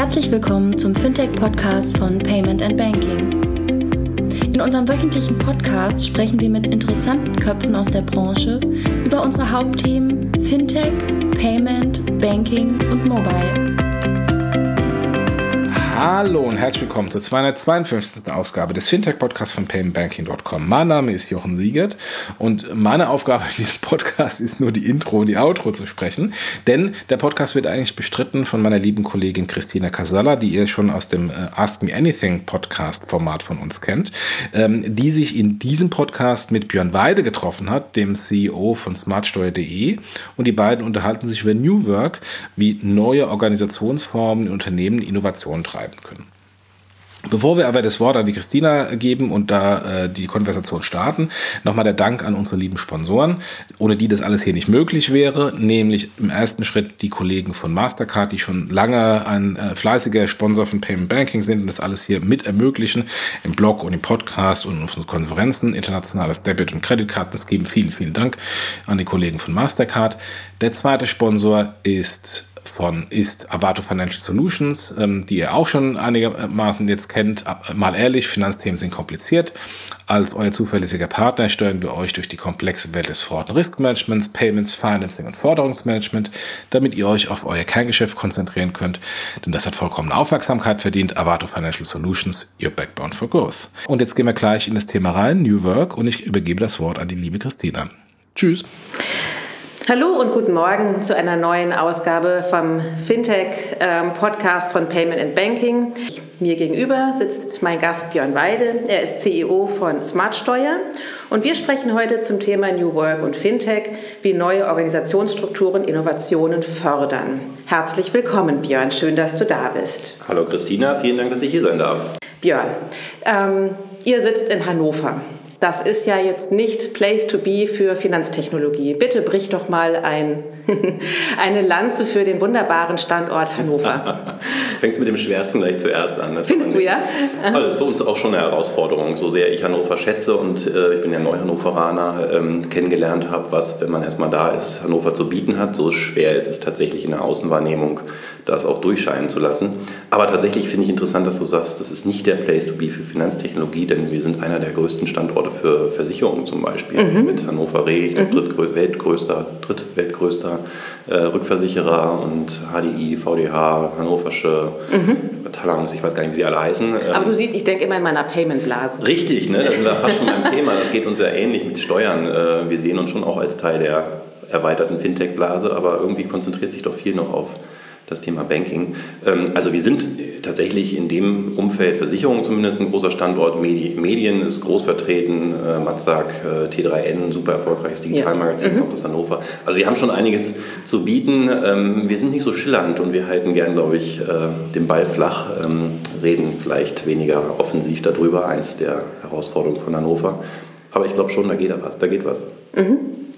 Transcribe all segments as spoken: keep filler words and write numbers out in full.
Herzlich willkommen zum Fintech-Podcast von Payment and Banking. In unserem wöchentlichen Podcast sprechen wir mit interessanten Köpfen aus der Branche über unsere Hauptthemen Fintech, Payment, Banking und Mobile. Hallo und herzlich willkommen zur zweihundertzweiundfünfzigsten Ausgabe des Fintech-Podcasts von payment banking punkt com. Mein Name ist Jochen Siegert und meine Aufgabe in diesem Podcast ist nur die Intro und die Outro zu sprechen, denn der Podcast wird eigentlich bestritten von meiner lieben Kollegin Christina Casalla, die ihr schon aus dem Ask Me Anything Podcast-Format von uns kennt, die sich in diesem Podcast mit Björn Weide getroffen hat, dem C E O von smartsteuer punkt de, und die beiden unterhalten sich über New Work, wie neue Organisationsformen in Unternehmen Innovationen treiben können. Bevor wir aber das Wort an die Christina geben und da äh, die Konversation starten, nochmal der Dank an unsere lieben Sponsoren, ohne die das alles hier nicht möglich wäre, nämlich im ersten Schritt die Kollegen von Mastercard, die schon lange ein äh, fleißiger Sponsor von Payment Banking sind und das alles hier mit ermöglichen, im Blog und im Podcast und auf unseren Konferenzen, internationales Debit- und Kreditkartenscheme. Vielen, vielen Dank an die Kollegen von Mastercard. Der zweite Sponsor ist von ist Avato Financial Solutions, ähm, die ihr auch schon einigermaßen jetzt kennt. Mal ehrlich, Finanzthemen sind kompliziert. Als euer zuverlässiger Partner steuern wir euch durch die komplexe Welt des Fraud- und Risk-Managements, Payments, Financing und Forderungsmanagement, damit ihr euch auf euer Kerngeschäft konzentrieren könnt, denn das hat vollkommene Aufmerksamkeit verdient. Avato Financial Solutions, your backbone for growth. Und jetzt gehen wir gleich in das Thema rein, New Work, und ich übergebe das Wort an die liebe Christina. Tschüss. Hallo und guten Morgen zu einer neuen Ausgabe vom Fintech-Podcast von Payment and Banking. Mir gegenüber sitzt mein Gast Björn Weide. Er ist C E O von smartsteuer und wir sprechen heute zum Thema New Work und Fintech, wie neue Organisationsstrukturen Innovationen fördern. Herzlich willkommen, Björn. Schön, dass du da bist. Hallo Christina, vielen Dank, dass ich hier sein darf. Björn, ähm, ihr sitzt in Hannover. Das ist ja jetzt nicht Place to be für Finanztechnologie. Bitte brich doch mal ein, eine Lanze für den wunderbaren Standort Hannover. Fängst mit dem Schwersten gleich zuerst an. Das Findest du, ja? Also das ist für uns auch schon eine Herausforderung, so sehr ich Hannover schätze und äh, ich bin ja Neu-Hannoveraner, ähm, kennengelernt habe, was, wenn man erstmal da ist, Hannover zu bieten hat. So schwer ist es tatsächlich in der Außenwahrnehmung, das auch durchscheinen zu lassen. Aber tatsächlich finde ich interessant, dass du sagst, das ist nicht der Place to be für Finanztechnologie, denn wir sind einer der größten Standorte für Versicherungen zum Beispiel, mhm. mit Hannover Re, ich glaube, mhm. drittweltgrößter, drittweltgrößter äh, Rückversicherer und H D I, V D H, Hannoversche, mhm. Talangs, ich weiß gar nicht, wie sie alle heißen. Aber du siehst, ich denke immer in meiner Payment-Blase. Richtig, ne? Da sind wir fast schon beim Thema, das geht uns ja ähnlich mit Steuern. Äh, wir sehen uns schon auch als Teil der erweiterten Fintech-Blase, aber irgendwie konzentriert sich doch viel noch auf das Thema Banking. Also wir sind tatsächlich in dem Umfeld Versicherungen zumindest ein großer Standort. Medien ist groß vertreten, Matzak, T drei N, super erfolgreiches Digitalmagazin, ja. mhm. kommt aus Hannover. Also wir haben schon einiges zu bieten. Wir sind nicht so schillernd und wir halten gern, glaube ich, den Ball flach, reden vielleicht weniger offensiv darüber, eins der Herausforderungen von Hannover. Aber ich glaube schon, da geht da was. Da geht was. Mhm.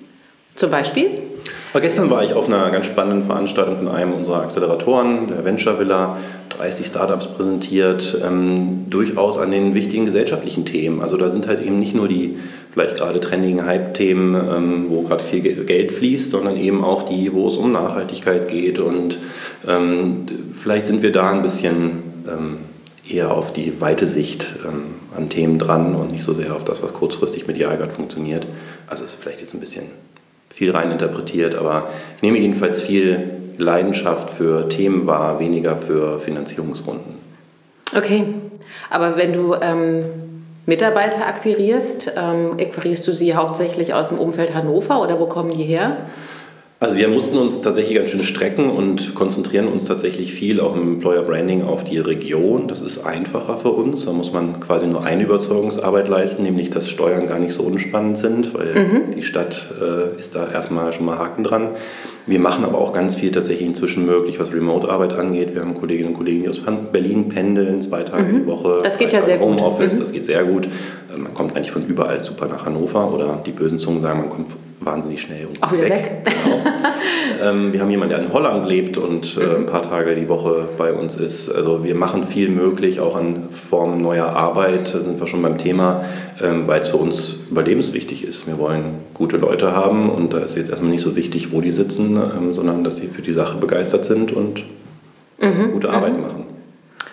Zum Beispiel? Aber gestern war ich auf einer ganz spannenden Veranstaltung von einem unserer Acceleratoren, der Venture Villa, dreißig Startups präsentiert, ähm, durchaus an den wichtigen gesellschaftlichen Themen. Also da sind halt eben nicht nur die vielleicht gerade trendigen Hype-Themen, ähm, wo gerade viel Geld fließt, sondern eben auch die, wo es um Nachhaltigkeit geht. Und ähm, vielleicht sind wir da ein bisschen ähm, eher auf die weite Sicht ähm, an Themen dran und nicht so sehr auf das, was kurzfristig medial gerade funktioniert. Also ist vielleicht jetzt ein bisschen viel rein interpretiert, aber ich nehme jedenfalls viel Leidenschaft für Themen wahr, weniger für Finanzierungsrunden. Okay, aber wenn du ähm, Mitarbeiter akquirierst, ähm, akquirierst du sie hauptsächlich aus dem Umfeld Hannover oder wo kommen die her? Also wir mussten uns tatsächlich ganz schön strecken und konzentrieren uns tatsächlich viel auch im Employer Branding auf die Region. Das ist einfacher für uns. Da muss man quasi nur eine Überzeugungsarbeit leisten, nämlich dass Steuern gar nicht so unspannend sind, weil mhm. die Stadt äh, ist da erstmal schon mal Haken dran. Wir machen aber auch ganz viel tatsächlich inzwischen möglich, was Remote-Arbeit angeht. Wir haben Kolleginnen und Kollegen, die aus Berlin pendeln, zwei Tage mhm. die Woche. Das geht ja sehr gut. Homeoffice, mhm. das geht sehr gut. Man kommt eigentlich von überall super nach Hannover oder die bösen Zungen sagen, man kommt wahnsinnig schnell auch wieder weg. weg. Genau. ähm, wir haben jemanden, der in Holland lebt und äh, ein paar Tage die Woche bei uns ist. Also wir machen viel möglich, auch an Formen neuer Arbeit, da sind wir schon beim Thema, ähm, weil es für uns überlebenswichtig ist. Wir wollen gute Leute haben und da ist jetzt erstmal nicht so wichtig, wo die sitzen, ähm, sondern dass sie für die Sache begeistert sind und mhm. gute Arbeit mhm. machen.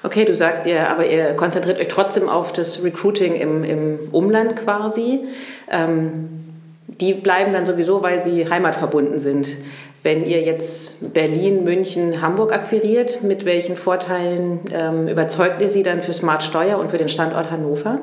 Okay, du sagst ihr, aber ihr konzentriert euch trotzdem auf das Recruiting im, im Umland quasi. Ähm, die bleiben dann sowieso, weil sie heimatverbunden sind. Wenn ihr jetzt Berlin, München, Hamburg akquiriert, mit welchen Vorteilen ähm, überzeugt ihr sie dann für Smart Steuer und für den Standort Hannover?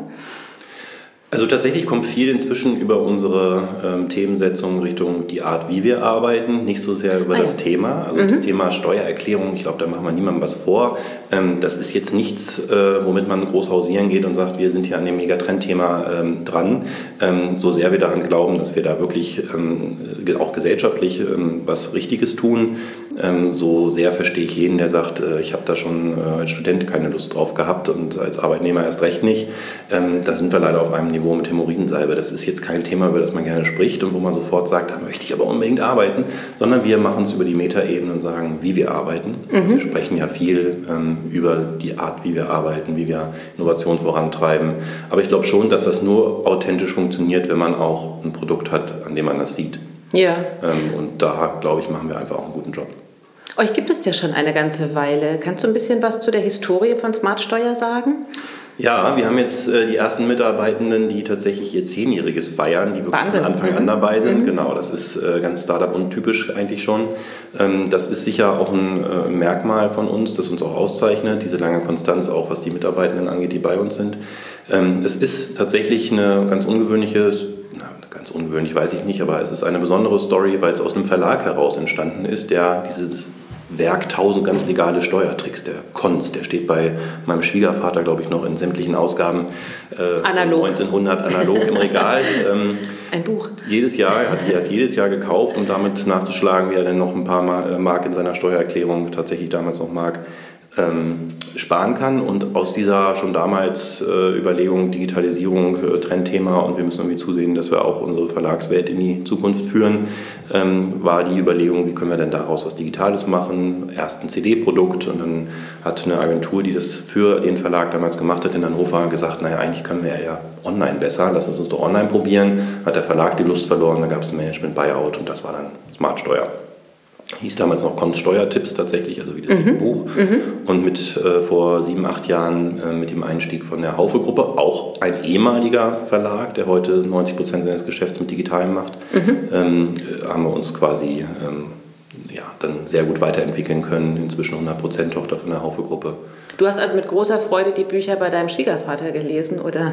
Also tatsächlich kommt viel inzwischen über unsere ähm, Themensetzung Richtung die Art, wie wir arbeiten, nicht so sehr über ah, das ja. Thema. Also mhm. das Thema Steuererklärung, ich glaube, da machen wir niemandem was vor. Ähm, das ist jetzt nichts, äh, womit man groß hausieren geht und sagt, wir sind hier an dem Megatrendthema ähm, dran. Ähm, so sehr wir daran glauben, dass wir da wirklich ähm, auch gesellschaftlich ähm, was Richtiges tun, ähm, so sehr verstehe ich jeden, der sagt, äh, ich habe da schon äh, als Student keine Lust drauf gehabt und als Arbeitnehmer erst recht nicht. Ähm, da sind wir leider auf einem Niveau mit Hämorrhoidensalbe. Das ist jetzt kein Thema, über das man gerne spricht und wo man sofort sagt, da möchte ich aber unbedingt arbeiten, sondern wir machen es über die Metaebene und sagen, wie wir arbeiten. Mhm. Wir sprechen ja viel ähm, über die Art, wie wir arbeiten, wie wir Innovation vorantreiben. Aber ich glaube schon, dass das nur authentisch funktioniert, wenn man auch ein Produkt hat, an dem man das sieht. Ja. Ähm, und da, glaube ich, machen wir einfach auch einen guten Job. Euch gibt es ja schon eine ganze Weile. Kannst du ein bisschen was zu der Historie von Smart Steuer sagen? Ja, wir haben jetzt äh, die ersten Mitarbeitenden, die tatsächlich ihr Zehnjähriges feiern, die wirklich Wahnsinn. von Anfang mhm. an dabei sind. Mhm. Genau, das ist äh, ganz Startup-untypisch eigentlich schon. Ähm, das ist sicher auch ein äh, Merkmal von uns, das uns auch auszeichnet, diese lange Konstanz, auch was die Mitarbeitenden angeht, die bei uns sind. Ähm, es ist tatsächlich eine ganz ungewöhnliche, na, ganz ungewöhnlich weiß ich nicht, aber es ist eine besondere Story, weil es aus einem Verlag heraus entstanden ist, der dieses Werk tausend ganz legale Steuertricks, der Konz, der steht bei meinem Schwiegervater, glaube ich, noch in sämtlichen Ausgaben äh, analog. neunzehnhundert analog im Regal. Ähm, ein Buch. Jedes Jahr, er hat, er hat jedes Jahr gekauft, um damit nachzuschlagen, wie er denn noch ein paar Mark in seiner Steuererklärung tatsächlich damals noch Mark ähm, sparen kann. Und aus dieser schon damals äh, Überlegung, Digitalisierung, äh, Trendthema und wir müssen irgendwie zusehen, dass wir auch unsere Verlagswelt in die Zukunft führen, ähm, war die Überlegung, wie können wir denn daraus was Digitales machen. Erst ein C D-Produkt und dann hat eine Agentur, die das für den Verlag damals gemacht hat in Hannover, gesagt, naja, eigentlich können wir ja online besser, lass uns uns doch online probieren. Hat der Verlag die Lust verloren, dann gab es ein Management-Buyout und das war dann Smart Steuer. Hieß damals noch Konz Steuertipps tatsächlich, also wie das mhm. Buch. Mhm. Und mit äh, vor sieben, acht Jahren äh, mit dem Einstieg von der Haufe-Gruppe, auch ein ehemaliger Verlag, der heute neunzig Prozent seines Geschäfts mit Digitalem macht, mhm. ähm, haben wir uns quasi ähm, ja, dann sehr gut weiterentwickeln können. Inzwischen hundert Prozent Tochter von der Haufe-Gruppe. Du hast also mit großer Freude die Bücher bei deinem Schwiegervater gelesen, oder?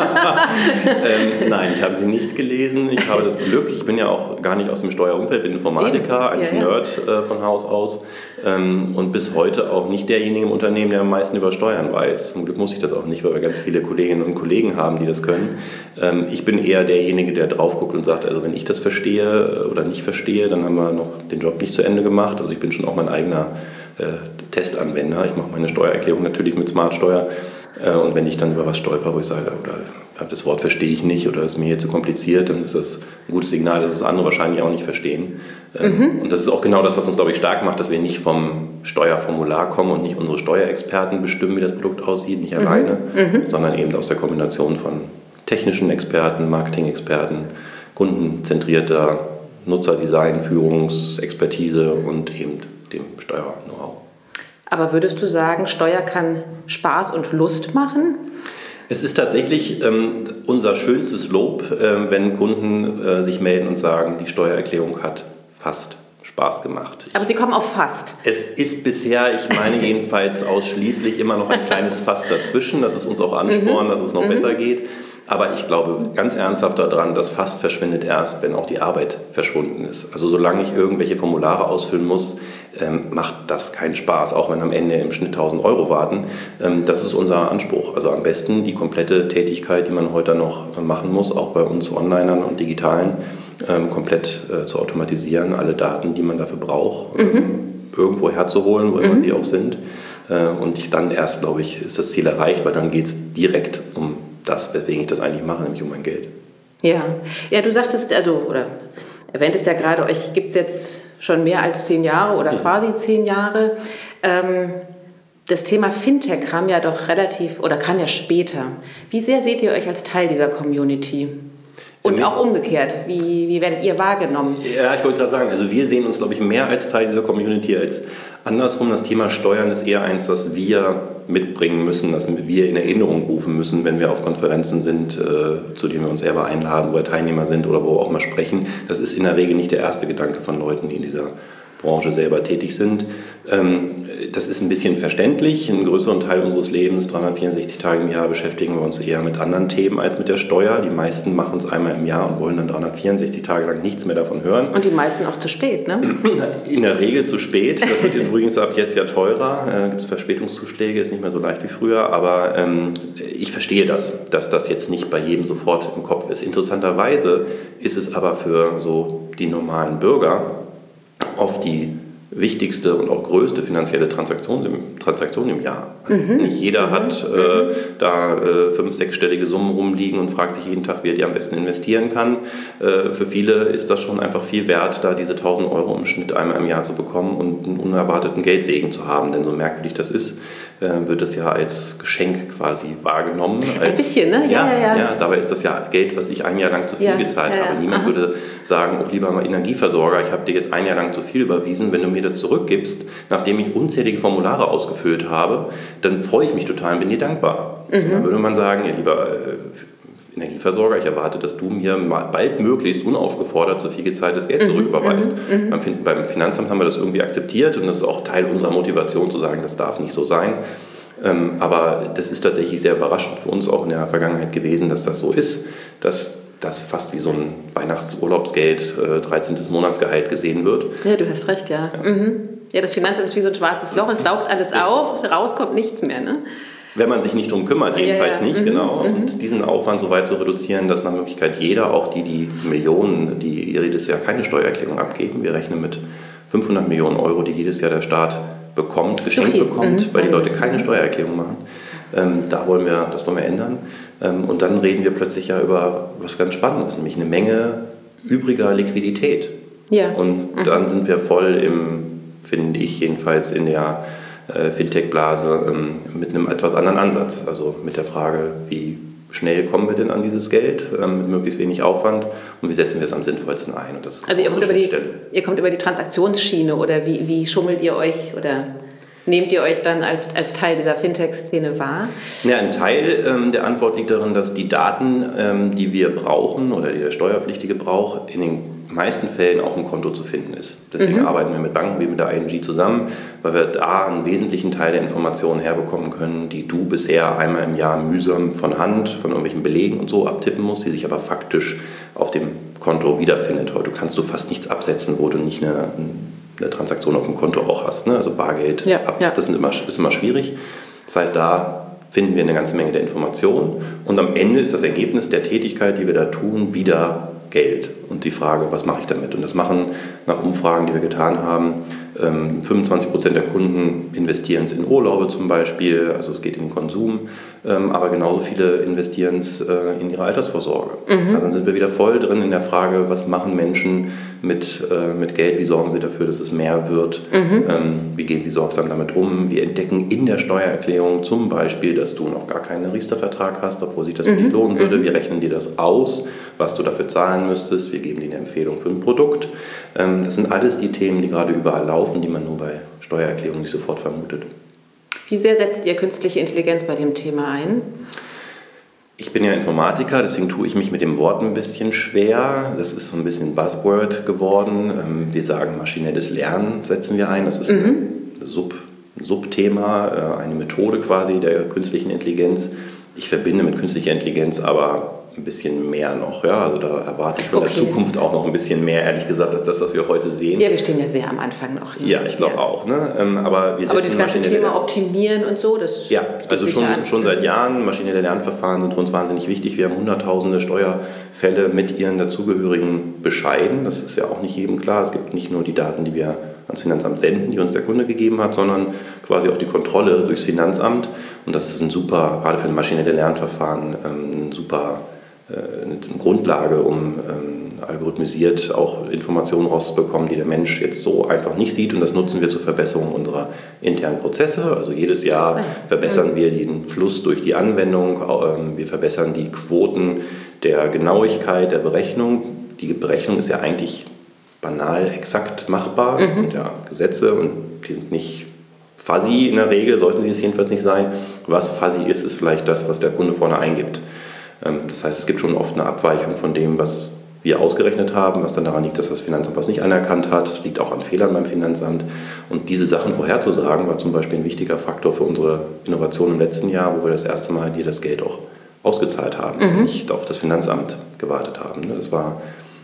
ähm, nein, ich habe sie nicht gelesen. Ich habe das Glück, ich bin ja auch gar nicht aus dem Steuerumfeld, bin Informatiker, eigentlich ja, ja. Nerd äh, von Haus aus ähm, und bis heute auch nicht derjenige im Unternehmen, der am meisten über Steuern weiß. Zum Glück muss ich das auch nicht, weil wir ganz viele Kolleginnen und Kollegen haben, die das können. Ähm, ich bin eher derjenige, der drauf guckt und sagt, also wenn ich das verstehe oder nicht verstehe, dann haben wir noch den Job nicht zu Ende gemacht. Also ich bin schon auch mein eigener äh, Testanwender. Ich mache meine Steuererklärung natürlich mit Smart Steuer. Äh, und wenn ich dann über was stolper, wo ich sage, oder das Wort verstehe ich nicht oder ist mir hier zu kompliziert, dann ist das ein gutes Signal, dass das andere wahrscheinlich auch nicht verstehen. Ähm, mhm. Und das ist auch genau das, was uns, glaube ich, stark macht, dass wir nicht vom Steuerformular kommen und nicht unsere Steuerexperten bestimmen, wie das Produkt aussieht, nicht mhm. alleine, mhm. sondern eben aus der Kombination von technischen Experten, Marketing-Experten, kundenzentrierter Nutzerdesign, Führungsexpertise und eben dem Steuer-Know-how. Aber würdest du sagen, Steuer kann Spaß und Lust machen? Es ist tatsächlich ähm, unser schönstes Lob, äh, wenn Kunden äh, sich melden und sagen, die Steuererklärung hat fast Spaß gemacht. Aber Sie kommen auf fast. Es ist bisher, ich meine jedenfalls ausschließlich immer noch ein kleines Fass dazwischen. Das ist uns auch Ansporn, mhm. dass es noch mhm. besser geht. Aber ich glaube ganz ernsthaft daran, dass fast verschwindet erst, wenn auch die Arbeit verschwunden ist. Also solange ich irgendwelche Formulare ausfüllen muss, ähm, macht das keinen Spaß, auch wenn am Ende im Schnitt tausend Euro warten. Ähm, das ist unser Anspruch. Also am besten die komplette Tätigkeit, die man heute noch machen muss, auch bei uns Onlinern und Digitalen, ähm, komplett äh, zu automatisieren, alle Daten, die man dafür braucht, mhm. ähm, irgendwo herzuholen, wo immer mhm. sie auch sind. Äh, und dann erst, glaube ich, ist das Ziel erreicht, weil dann geht es direkt um das, weswegen ich das eigentlich mache, nämlich um mein Geld. Ja, ja, du sagtest, also, oder erwähntest ja gerade, euch gibt es jetzt schon mehr als zehn Jahre oder ja. quasi zehn Jahre. Ähm, das Thema Fintech kam ja doch relativ, oder kam ja später. Wie sehr seht ihr euch als Teil dieser Community? Und auch umgekehrt, wie, wie werdet ihr wahrgenommen? Ja, ich wollte gerade sagen, also wir sehen uns, glaube ich, mehr als Teil dieser Community als andersrum. Das Thema Steuern ist eher eins, das wir mitbringen müssen, das wir in Erinnerung rufen müssen, wenn wir auf Konferenzen sind, äh, zu denen wir uns selber einladen, wo wir Teilnehmer sind oder wo wir auch mal sprechen. Das ist in der Regel nicht der erste Gedanke von Leuten, die in dieser Branche selber tätig sind. Das ist ein bisschen verständlich. Einen größeren Teil unseres Lebens, dreihundertvierundsechzig Tage im Jahr, beschäftigen wir uns eher mit anderen Themen als mit der Steuer. Die meisten machen es einmal im Jahr und wollen dann dreihundertvierundsechzig Tage lang nichts mehr davon hören. Und die meisten auch zu spät, ne? In der Regel zu spät. Das wird übrigens ab jetzt ja teurer. Da gibt es Verspätungszuschläge, ist nicht mehr so leicht wie früher. Aber ähm, ich verstehe das, dass das jetzt nicht bei jedem sofort im Kopf ist. Interessanterweise ist es aber für so die normalen Bürger oft die wichtigste und auch größte finanzielle Transaktion im, Transaktion im Jahr. Mhm. Nicht jeder mhm. hat äh, mhm. da äh, fünf-, sechsstellige Summen rumliegen und fragt sich jeden Tag, wie er die am besten investieren kann. Äh, für viele ist das schon einfach viel wert, da diese tausend Euro im Schnitt einmal im Jahr zu bekommen und einen unerwarteten Geldsegen zu haben. Denn so merkwürdig das ist, äh, wird es ja als Geschenk quasi wahrgenommen. Als, ein bisschen, ne? Ja, ja, ja. ja, dabei ist das ja Geld, was ich ein Jahr lang zu viel ja, gezahlt ja, ja. habe. Niemand Aha. würde sagen, oh lieber mal Energieversorger, ich habe dir jetzt ein Jahr lang zu viel überwiesen, wenn du mir das zurückgibst, nachdem ich unzählige Formulare ausgefüllt habe, dann freue ich mich total und bin dir dankbar. Mhm. Dann würde man sagen, ja, lieber äh, Energieversorger, ich erwarte, dass du mir baldmöglichst unaufgefordert so viel gezahltes Geld zurücküberweist. Mhm. Beim, beim Finanzamt haben wir das irgendwie akzeptiert und das ist auch Teil unserer Motivation zu sagen, das darf nicht so sein. Ähm, aber das ist tatsächlich sehr überraschend für uns auch in der Vergangenheit gewesen, dass das so ist, dass das fast wie so ein Weihnachtsurlaubsgeld, äh, dreizehntes Monatsgehalt gesehen wird. Ja, du hast recht, ja. Ja, mhm. Ja, das Finanzamt ist wie so ein schwarzes Loch, es saugt alles auf, raus kommt nichts mehr, ne? Wenn man sich nicht drum kümmert, jedenfalls ja, ja. nicht, mhm. genau. Mhm. Und diesen Aufwand so weit zu reduzieren, dass nach Möglichkeit jeder, auch die, die Millionen, die jedes Jahr keine Steuererklärung abgeben, wir rechnen mit fünfhundert Millionen Euro, die jedes Jahr der Staat bekommt, geschenkt so bekommt, mhm. weil die Leute keine Steuererklärung machen. Ähm, da wollen wir, das wollen wir ändern. Ähm, und dann reden wir plötzlich ja über was ganz Spannendes, nämlich eine Menge übriger Liquidität. Ja. Und mhm. dann sind wir voll im, finde ich jedenfalls, in der äh, Fintech-Blase ähm, mit einem etwas anderen Ansatz. Also mit der Frage, wie schnell kommen wir denn an dieses Geld, ähm, mit möglichst wenig Aufwand und wie setzen wir es am sinnvollsten ein. Und das also ihr kommt, über die, ihr kommt über die Transaktionsschiene oder wie, wie schummelt ihr euch oder nehmt ihr euch dann als, als Teil dieser Fintech-Szene wahr? Ja, ein Teil ähm, der Antwort liegt darin, dass die Daten, ähm, die wir brauchen oder die der Steuerpflichtige braucht, in den meisten Fällen auch im Konto zu finden ist. Deswegen mhm. arbeiten wir mit Banken wie mit der I N G zusammen, weil wir da einen wesentlichen Teil der Informationen herbekommen können, die du bisher einmal im Jahr mühsam von Hand, von irgendwelchen Belegen und so abtippen musst, die sich aber faktisch auf dem Konto wiederfindet. Heute kannst du fast nichts absetzen, wo du nicht eine, eine Transaktion auf dem Konto auch hast. Ne? Also Bargeld, ja, ab, ja. das ist immer, ist immer schwierig. Das heißt, da finden wir eine ganze Menge der Informationen und am Ende ist das Ergebnis der Tätigkeit, die wir da tun, wieder Geld. Und die Frage, was mache ich damit? Und das machen nach Umfragen, die wir getan haben, fünfundzwanzig Prozent der Kunden investieren es in Urlaube zum Beispiel, also es geht in den Konsum, aber genauso viele investieren es in ihre Altersvorsorge. Mhm. Also dann sind wir wieder voll drin in der Frage, was machen Menschen mit, mit Geld, wie sorgen sie dafür, dass es mehr wird, mhm. wie gehen sie sorgsam damit um, wir entdecken in der Steuererklärung zum Beispiel, dass du noch gar keinen Riester-Vertrag hast, obwohl sich das mhm. nicht lohnen würde, wir rechnen dir das aus, was du dafür zahlen müsstest, wir geben dir eine Empfehlung für ein Produkt. Das sind alles die Themen, die gerade überall laufen, die man nur bei Steuererklärungen nicht sofort vermutet. Wie sehr setzt ihr künstliche Intelligenz bei dem Thema ein? Ich bin ja Informatiker, deswegen tue ich mich mit dem Wort ein bisschen schwer. Das ist so ein bisschen Buzzword geworden. Wir sagen, maschinelles Lernen setzen wir ein. Das ist mhm. ein Sub, Subthema, eine Methode quasi der künstlichen Intelligenz. Ich verbinde mit künstlicher Intelligenz aber ein bisschen mehr noch. Ja? Also da erwarte ich von okay. der Zukunft auch noch ein bisschen mehr, ehrlich gesagt, als das, was wir heute sehen. Ja, wir stehen ja sehr am Anfang noch. Ne? Ja, ich glaube ja. auch. Ne? Aber, wir aber das ganze Thema Optimieren und so, das ja, also schon, schon seit Jahren. Maschinelle Lernverfahren sind für uns wahnsinnig wichtig. Wir haben hunderttausende Steuerfälle mit ihren dazugehörigen Bescheiden. Das ist ja auch nicht jedem klar. Es gibt nicht nur die Daten, die wir ans Finanzamt senden, die uns der Kunde gegeben hat, sondern quasi auch die Kontrolle durchs Finanzamt. Und das ist ein super, gerade für ein maschinelle Lernverfahren, eine super eine Grundlage, um algorithmisiert auch Informationen rauszubekommen, die der Mensch jetzt so einfach nicht sieht. Und das nutzen wir zur Verbesserung unserer internen Prozesse. Also jedes Jahr verbessern wir den Fluss durch die Anwendung. Wir verbessern die Quoten der Genauigkeit der Berechnung. Die Berechnung ist ja eigentlich banal, exakt machbar. Das sind ja Gesetze und die sind nicht fuzzy in der Regel, sollten sie es jedenfalls nicht sein. Was fuzzy ist, ist vielleicht das, was der Kunde vorne eingibt. Das heißt, es gibt schon oft eine Abweichung von dem, was wir ausgerechnet haben, was dann daran liegt, dass das Finanzamt was nicht anerkannt hat. Es liegt auch an Fehlern beim Finanzamt. Und diese Sachen vorherzusagen, war zum Beispiel ein wichtiger Faktor für unsere Innovation im letzten Jahr, wo wir das erste Mal dir das Geld auch ausgezahlt haben mhm. und nicht auf das Finanzamt gewartet haben. Das war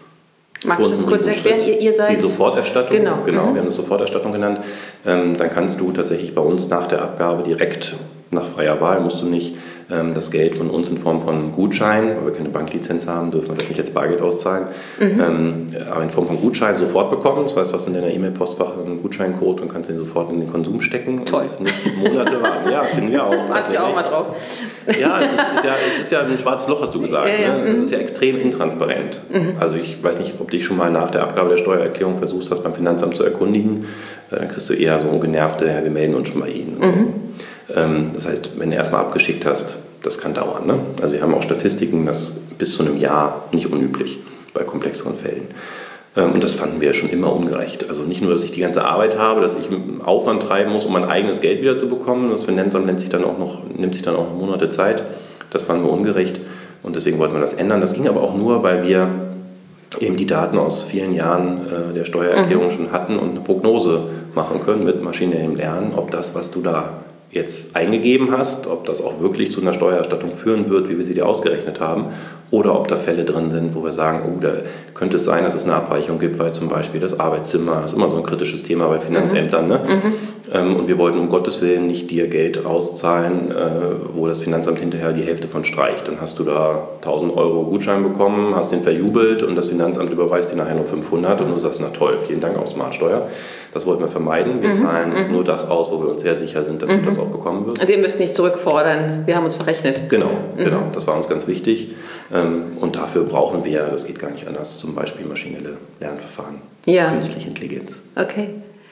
Magst du das kurz erklären? Ihr, ihr seid die Soforterstattung. Genau, genau mhm. wir haben das Soforterstattung genannt. Ähm, dann kannst du tatsächlich bei uns nach der Abgabe direkt nach freier Wahl, musst du nicht ähm, das Geld von uns in Form von Gutschein, weil wir keine Banklizenz haben, dürfen wir das nicht als Bargeld auszahlen, mhm. ähm, aber in Form von Gutschein sofort bekommen. Das heißt, du hast in deiner E-Mail-Postfach einen Gutscheincode und kannst den sofort in den Konsum stecken. Toll. Und nicht Monate warten. Ja, finden wir auch. Warte ich auch mal drauf. Ja, es ist, ist ja, es ist ja ein schwarzes Loch, hast du gesagt. Ja, ja. Ne? Es ist ja extrem intransparent. Mhm. Also ich weiß nicht, ob du dich schon mal nach der Abgabe der Steuererklärung versucht hast, beim Finanzamt zu erkundigen. Dann kriegst du eher so ungenervte, ja, wir melden uns schon bei Ihnen. Und mhm. so. ähm, das heißt, wenn du erstmal abgeschickt hast, das kann dauern. Ne? Also wir haben auch Statistiken, das bis zu einem Jahr nicht unüblich bei komplexeren Fällen. Ähm, und das fanden wir schon immer ungerecht. Also nicht nur, dass ich die ganze Arbeit habe, dass ich Aufwand treiben muss, um mein eigenes Geld wieder zu bekommen. Das Finanzamt nimmt sich dann auch noch, nimmt sich dann auch noch Monate Zeit. Das fanden wir ungerecht und deswegen wollten wir das ändern. Das ging aber auch nur, weil wir eben die Daten aus vielen Jahren äh, der Steuererklärung mhm. schon hatten und eine Prognose machen können mit maschinellem Lernen, ob das, was du da jetzt eingegeben hast, ob das auch wirklich zu einer Steuererstattung führen wird, wie wir sie dir ausgerechnet haben, oder ob da Fälle drin sind, wo wir sagen, oh, da könnte es sein, dass es eine Abweichung gibt, weil zum Beispiel das Arbeitszimmer, das ist immer so ein kritisches Thema bei Finanzämtern, mhm. ne? Mhm. Ähm, und wir wollten um Gottes Willen nicht dir Geld auszahlen, äh, wo das Finanzamt hinterher die Hälfte von streicht. Dann hast du da tausend Euro Gutschein bekommen, hast den verjubelt und das Finanzamt überweist dir nachher nur fünfhundert und du sagst, na toll, vielen Dank auf Smartsteuer. Das wollten wir vermeiden. Wir mhm. zahlen mhm. nur das aus, wo wir uns sehr sicher sind, dass mhm. du das auch bekommen wirst. Also ihr müsst nicht zurückfordern, wir haben uns verrechnet. Genau, mhm. genau. Das war uns ganz wichtig. Und dafür brauchen wir, das geht gar nicht anders, zum Beispiel maschinelle Lernverfahren, ja. künstliche Intelligenz. Okay.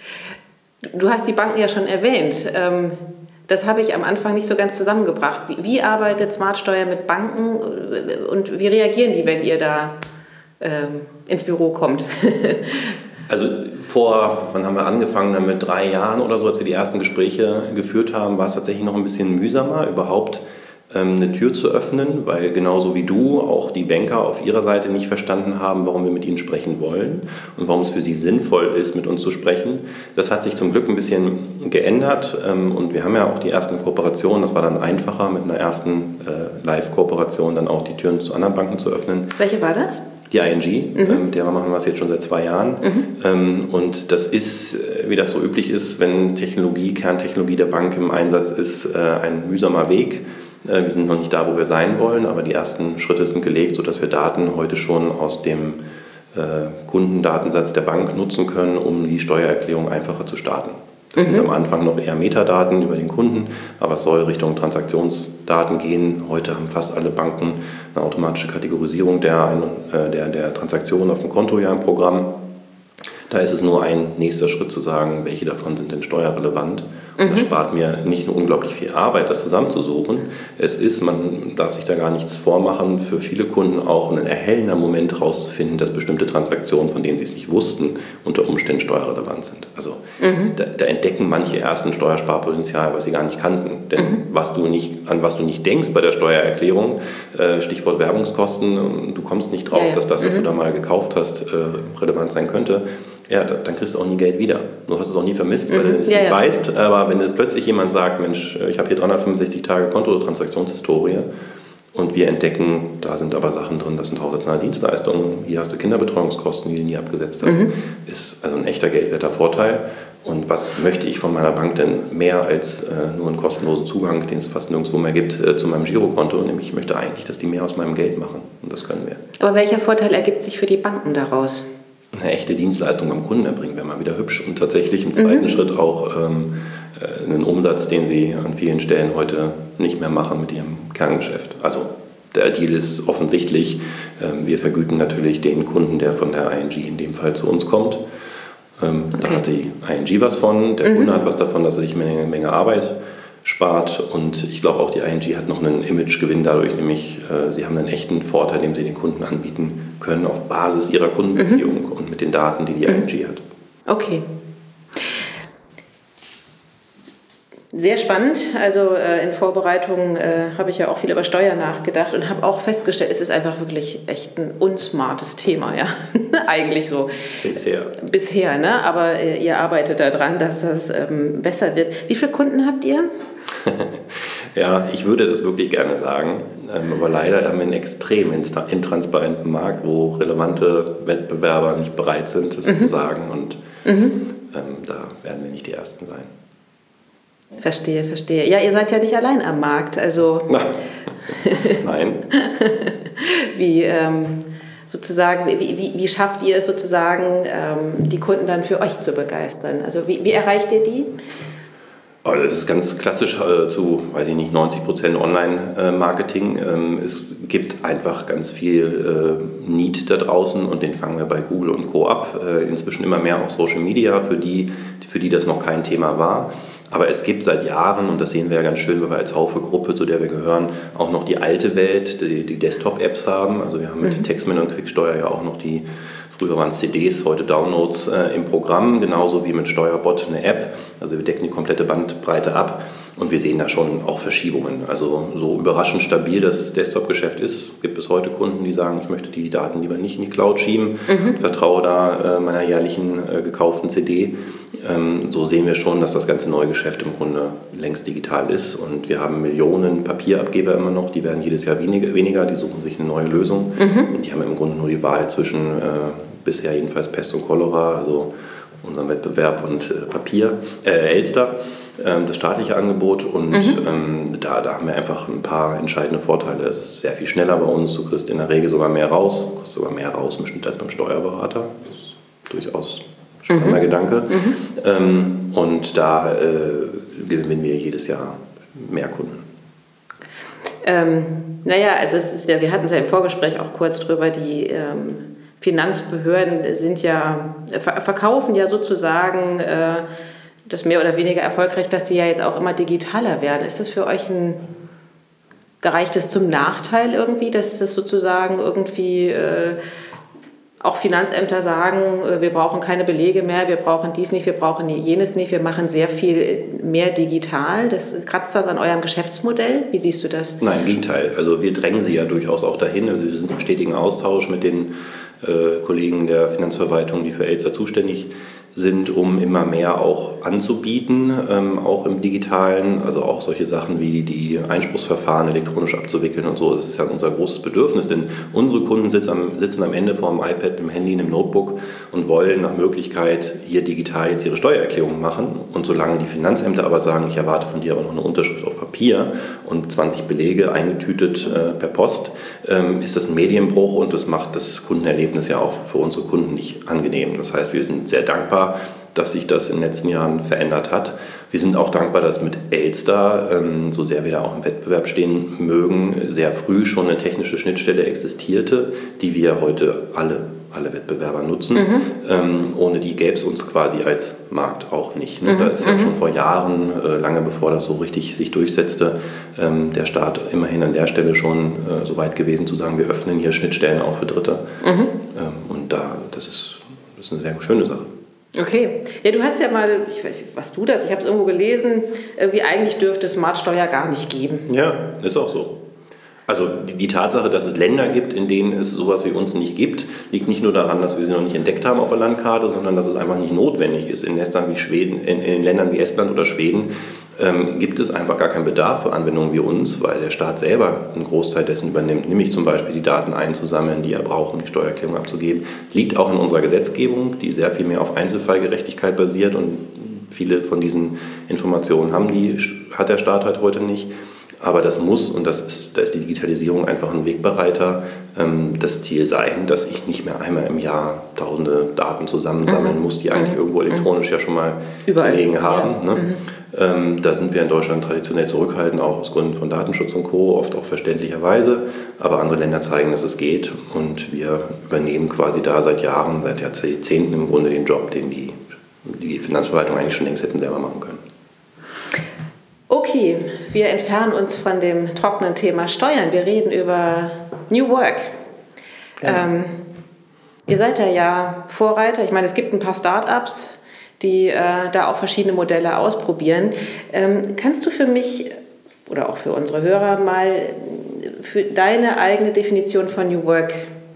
Du hast die Banken ja schon erwähnt. Das habe ich am Anfang nicht so ganz zusammengebracht. Wie arbeitet Smartsteuer mit Banken und wie reagieren die, wenn ihr da ins Büro kommt? Also vor, wann haben wir angefangen, damit drei Jahren oder so, als wir die ersten Gespräche geführt haben, war es tatsächlich noch ein bisschen mühsamer, überhaupt ähm, eine Tür zu öffnen, weil genauso wie du auch die Banker auf ihrer Seite nicht verstanden haben, warum wir mit ihnen sprechen wollen und warum es für sie sinnvoll ist, mit uns zu sprechen. Das hat sich zum Glück ein bisschen geändert ähm, und wir haben ja auch die ersten Kooperationen, das war dann einfacher, mit einer ersten äh, Live-Kooperation dann auch die Türen zu anderen Banken zu öffnen. Welche war das? Die I N G, mhm. ähm, mit der machen wir es jetzt schon seit zwei Jahren. Mhm. Ähm, und das ist, wie das so üblich ist, wenn Technologie, Kerntechnologie der Bank im Einsatz ist, äh, ein mühsamer Weg. Äh, wir sind noch nicht da, wo wir sein wollen, aber die ersten Schritte sind gelegt, sodass wir Daten heute schon aus dem äh, Kundendatensatz der Bank nutzen können, um die Steuererklärung einfacher zu starten. Das mhm. sind am Anfang noch eher Metadaten über den Kunden, aber es soll Richtung Transaktionsdaten gehen. Heute haben fast alle Banken eine automatische Kategorisierung der, der, der Transaktionen auf dem Konto ja im Programm. Da ist es nur ein nächster Schritt zu sagen, welche davon sind denn steuerrelevant. Und das spart mir nicht nur unglaublich viel Arbeit, das zusammenzusuchen. Es ist, man darf sich da gar nichts vormachen, für viele Kunden auch ein erhellender Moment herauszufinden, dass bestimmte Transaktionen, von denen sie es nicht wussten, unter Umständen steuerrelevant sind. Also mhm. da, da entdecken manche erst ein Steuersparpotenzial, was sie gar nicht kannten. Denn mhm. was du nicht, an was du nicht denkst bei der Steuererklärung, äh, Stichwort Werbungskosten, du kommst nicht drauf, ja, ja. dass das, was mhm. du da mal gekauft hast, äh, relevant sein könnte. Ja, dann kriegst du auch nie Geld wieder. Du hast es auch nie vermisst, weil mhm. du es ja, nicht ja. weißt. Aber wenn plötzlich jemand sagt, Mensch, ich habe hier dreihundertfünfundsechzig Tage Kontotransaktionshistorie und wir entdecken, da sind aber Sachen drin, das sind haushaltsnahe Dienstleistungen, hier hast du Kinderbetreuungskosten, die du nie abgesetzt hast, mhm. ist also ein echter geldwerter Vorteil. Und was möchte ich von meiner Bank denn mehr als äh, nur einen kostenlosen Zugang, den es fast nirgendwo mehr gibt, äh, zu meinem Girokonto? Nämlich ich möchte eigentlich, dass die mehr aus meinem Geld machen. Und das können wir. Aber welcher Vorteil ergibt sich für die Banken daraus? Eine echte Dienstleistung beim Kunden erbringen, wäre mal wieder hübsch und tatsächlich im zweiten mhm. Schritt auch ähm, einen Umsatz, den sie an vielen Stellen heute nicht mehr machen mit ihrem Kerngeschäft. Also der Deal ist offensichtlich. Wir vergüten natürlich den Kunden, der von der I N G in dem Fall zu uns kommt. Okay. Da hat die I N G was von, der mhm. Kunde hat was davon, dass er sich eine Menge Arbeit spart und ich glaube auch die I N G hat noch einen Imagegewinn dadurch, nämlich äh, sie haben einen echten Vorteil, den sie den Kunden anbieten können auf Basis ihrer Kundenbeziehung mhm. und mit den Daten, die die mhm. I N G hat. Okay. Sehr spannend. Also äh, in Vorbereitung äh, habe ich ja auch viel über Steuern nachgedacht und habe auch festgestellt, es ist einfach wirklich echt ein unsmartes Thema, ja. Eigentlich so. Bisher. Bisher, ne? Aber äh, ihr arbeitet daran, dass das ähm, besser wird. Wie viele Kunden habt ihr? Ja, ich würde das wirklich gerne sagen, ähm, aber leider haben wir einen extrem intransparenten Markt, wo relevante Wettbewerber nicht bereit sind, das mhm. zu sagen und mhm. ähm, da werden wir nicht die Ersten sein. Verstehe, verstehe. Ja, ihr seid ja nicht allein am Markt, also... Nein. wie, ähm, sozusagen, wie, wie, wie schafft ihr es sozusagen, ähm, die Kunden dann für euch zu begeistern? Also wie, wie erreicht ihr die? Oh, das ist ganz klassisch äh, zu, weiß ich nicht, neunzig Prozent Online-Marketing. Ähm, es gibt einfach ganz viel äh, Need da draußen und den fangen wir bei Google und Co. ab. Äh, inzwischen immer mehr auch Social Media, für die, für die das noch kein Thema war. Aber es gibt seit Jahren, und das sehen wir ja ganz schön, weil wir als Haufe-Gruppe, zu der wir gehören, auch noch die alte Welt, die, die Desktop-Apps haben. Also wir haben mit mhm. Taxman und Quicksteuer ja auch noch die, früher waren es C Ds, heute Downloads äh, im Programm, genauso wie mit Steuerbot eine App. Also wir decken die komplette Bandbreite ab und wir sehen da schon auch Verschiebungen. Also so überraschend stabil das Desktop-Geschäft ist, gibt es heute Kunden, die sagen, ich möchte die Daten lieber nicht in die Cloud schieben, mhm. vertraue da äh, meiner jährlichen äh, gekauften C D. Ähm, so sehen wir schon, dass das ganze neue Geschäft im Grunde längst digital ist und wir haben Millionen Papierabgeber immer noch, die werden jedes Jahr weniger, weniger die suchen sich eine neue Lösung mhm. und die haben im Grunde nur die Wahl zwischen äh, bisher jedenfalls Pest und Cholera, also unserem Wettbewerb und äh, Papier, äh, Elster, äh, das staatliche Angebot und mhm. ähm, da, da haben wir einfach ein paar entscheidende Vorteile. Es ist sehr viel schneller bei uns, du kriegst in der Regel sogar mehr raus, du kriegst sogar mehr raus im Schnitt als beim Steuerberater, das ist durchaus ein spannender mhm. Gedanke mhm. Ähm, und da äh, gewinnen wir jedes Jahr mehr Kunden. Ähm, naja, also es ist ja, wir hatten es ja im Vorgespräch auch kurz drüber, die ähm, Finanzbehörden sind ja, verkaufen ja sozusagen äh, das mehr oder weniger erfolgreich, dass sie ja jetzt auch immer digitaler werden. Ist das für euch ein, gereicht es zum Nachteil irgendwie, dass das sozusagen irgendwie äh, auch Finanzämter sagen, äh, wir brauchen keine Belege mehr, wir brauchen dies nicht, wir brauchen jenes nicht, wir machen sehr viel mehr digital. Das kratzt das an eurem Geschäftsmodell? Wie siehst du das? Nein, im Gegenteil. Also wir drängen sie ja durchaus auch dahin. Also wir sind im stetigen Austausch mit den Äh, Kollegen der Finanzverwaltung, die für Elster zuständig sind, um immer mehr auch anzubieten, ähm, auch im Digitalen, also auch solche Sachen wie die Einspruchsverfahren elektronisch abzuwickeln und so. Das ist ja unser großes Bedürfnis, denn unsere Kunden sitzen am, sitzen am Ende vor dem iPad, dem Handy, einem Notebook und wollen nach Möglichkeit hier digital jetzt ihre Steuererklärung machen. Und solange die Finanzämter aber sagen, ich erwarte von dir aber noch eine Unterschrift auf Papier und zwanzig Belege eingetütet äh, per Post, ähm, ist das ein Medienbruch und das macht das Kundenerlebnis ja auch für unsere Kunden nicht angenehm. Das heißt, wir sind sehr dankbar, dass sich das in den letzten Jahren verändert hat. Wir sind auch dankbar, dass mit Elster, ähm, so sehr wir da auch im Wettbewerb stehen mögen, sehr früh schon eine technische Schnittstelle existierte, die wir heute alle, alle Wettbewerber nutzen. Mhm. Ähm, ohne die gäbe es uns quasi als Markt auch nicht. Ne? Mhm. Da ist ja mhm. schon vor Jahren, äh, lange bevor das so richtig sich durchsetzte, ähm, der Staat immerhin an der Stelle schon äh, so weit gewesen zu sagen, wir öffnen hier Schnittstellen auch für Dritte. Mhm. Ähm, und da, das ist, das ist eine sehr schöne Sache. Okay. Ja, du hast ja mal, ich weiß nicht, was du das, ich habe es irgendwo gelesen, irgendwie eigentlich dürfte es Smartsteuer gar nicht geben. Ja, ist auch so. Also die, die Tatsache, dass es Länder gibt, in denen es sowas wie uns nicht gibt, liegt nicht nur daran, dass wir sie noch nicht entdeckt haben auf der Landkarte, sondern dass es einfach nicht notwendig ist. In Ländern wie Schweden, in, in Ländern wie Estland oder Schweden ähm, gibt es einfach gar keinen Bedarf für Anwendungen wie uns, weil der Staat selber einen Großteil dessen übernimmt, nämlich zum Beispiel die Daten einzusammeln, die er braucht, um die Steuererklärung abzugeben. Liegt auch in unserer Gesetzgebung, die sehr viel mehr auf Einzelfallgerechtigkeit basiert und viele von diesen Informationen haben die, hat der Staat halt heute nicht. Aber das muss, und das ist, da ist die Digitalisierung einfach ein Wegbereiter, ähm, das Ziel sein, dass ich nicht mehr einmal im Jahr tausende Daten zusammensammeln mhm. muss, die eigentlich mhm. irgendwo elektronisch mhm. ja schon mal überall gelegen haben. Ja. Ne? Mhm. Ähm, da sind wir in Deutschland traditionell zurückhaltend, auch aus Gründen von Datenschutz und Co., oft auch verständlicherweise. Aber andere Länder zeigen, dass es geht und wir übernehmen quasi da seit Jahren, seit Jahrzehnten im Grunde den Job, den die, die Finanzverwaltung eigentlich schon längst hätten selber machen können. Okay, wir entfernen uns von dem trockenen Thema Steuern. Wir reden über New Work. Ja. Ähm, ihr seid ja, ja Vorreiter. Ich meine, es gibt ein paar Start-ups, die äh, da auch verschiedene Modelle ausprobieren. Ähm, kannst du für mich oder auch für unsere Hörer mal für deine eigene Definition von New Work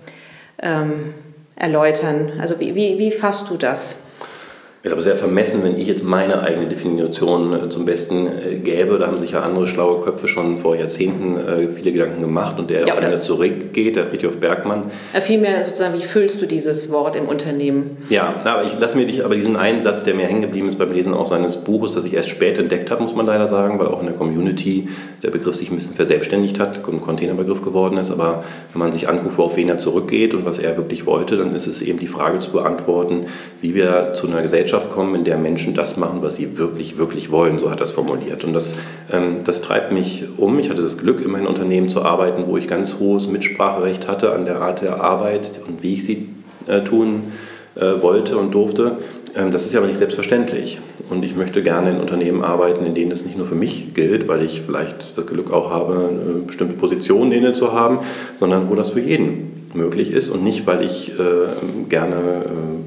ähm, erläutern? Also wie, wie, wie fasst du das? Ich glaube, es wäre vermessen, wenn ich jetzt meine eigene Definition zum Besten gäbe. Da haben sich ja andere schlaue Köpfe schon vor Jahrzehnten viele Gedanken gemacht und der, ja, auf den das zurückgeht, der Friedhof Bergmann. Vielmehr sozusagen, wie füllst du dieses Wort im Unternehmen? Ja, aber ich lasse mir dich, aber diesen einen Satz, der mir hängen geblieben ist beim Lesen auch seines Buches, das ich erst spät entdeckt habe, muss man leider sagen, weil auch in der Community der Begriff sich ein bisschen verselbstständigt hat, ein Containerbegriff geworden ist. Aber wenn man sich anguckt, worauf wen er zurückgeht und was er wirklich wollte, dann ist es eben die Frage zu beantworten, wie wir zu einer Gesellschaft kommen, in der Menschen das machen, was sie wirklich, wirklich wollen, so hat er es formuliert. Und das, ähm, das treibt mich um. Ich hatte das Glück, in meinem Unternehmen zu arbeiten, wo ich ganz hohes Mitspracherecht hatte an der Art der Arbeit und wie ich sie äh, tun äh, wollte und durfte. Ähm, das ist ja aber nicht selbstverständlich. Und ich möchte gerne in Unternehmen arbeiten, in denen es nicht nur für mich gilt, weil ich vielleicht das Glück auch habe, eine bestimmte Position inne zu haben, sondern wo das für jeden möglich ist und nicht, weil ich äh, gerne äh,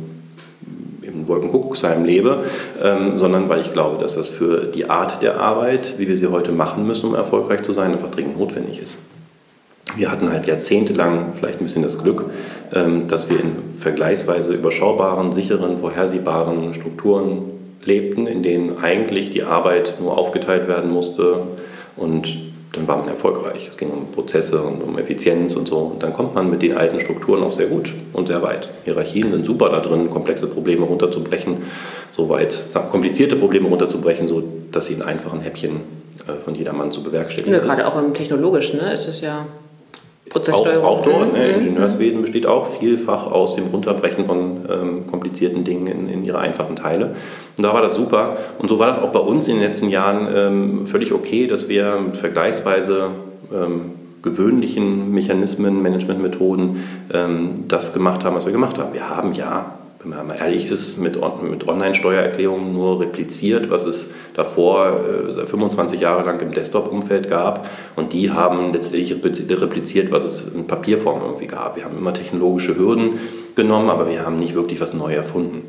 in Wolkenkuckucksheim lebe, ähm, sondern weil ich glaube, dass das für die Art der Arbeit, wie wir sie heute machen müssen, um erfolgreich zu sein, einfach dringend notwendig ist. Wir hatten halt jahrzehntelang vielleicht ein bisschen das Glück, ähm, dass wir in vergleichsweise überschaubaren, sicheren, vorhersehbaren Strukturen lebten, in denen eigentlich die Arbeit nur aufgeteilt werden musste und dann war man erfolgreich. Es ging um Prozesse und um Effizienz und so. Und dann kommt man mit den alten Strukturen auch sehr gut und sehr weit. Hierarchien sind super da drin, komplexe Probleme runterzubrechen, so weit komplizierte Probleme runterzubrechen, so dass sie in einfachen Häppchen äh, von jedermann zu bewerkstelligen ja, ist. Gerade auch im Technologischen, ne? Ist es ja Prozesssteuerung. Auch, auch dort, mhm. ne? Ingenieurswesen besteht auch vielfach aus dem Runterbrechen von ähm, komplizierten Dingen in, in ihre einfachen Teile. Und da war das super. Und so war das auch bei uns in den letzten Jahren ähm, völlig okay, dass wir mit vergleichsweise ähm, gewöhnlichen Mechanismen, Managementmethoden ähm, das gemacht haben, was wir gemacht haben. Wir haben ja, wenn man mal ehrlich ist, mit, mit Online-Steuererklärungen nur repliziert, was es davor äh, fünfundzwanzig Jahre lang im Desktop-Umfeld gab. Und die haben letztendlich repliziert, was es in Papierform irgendwie gab. Wir haben immer technologische Hürden genommen, aber wir haben nicht wirklich was neu erfunden.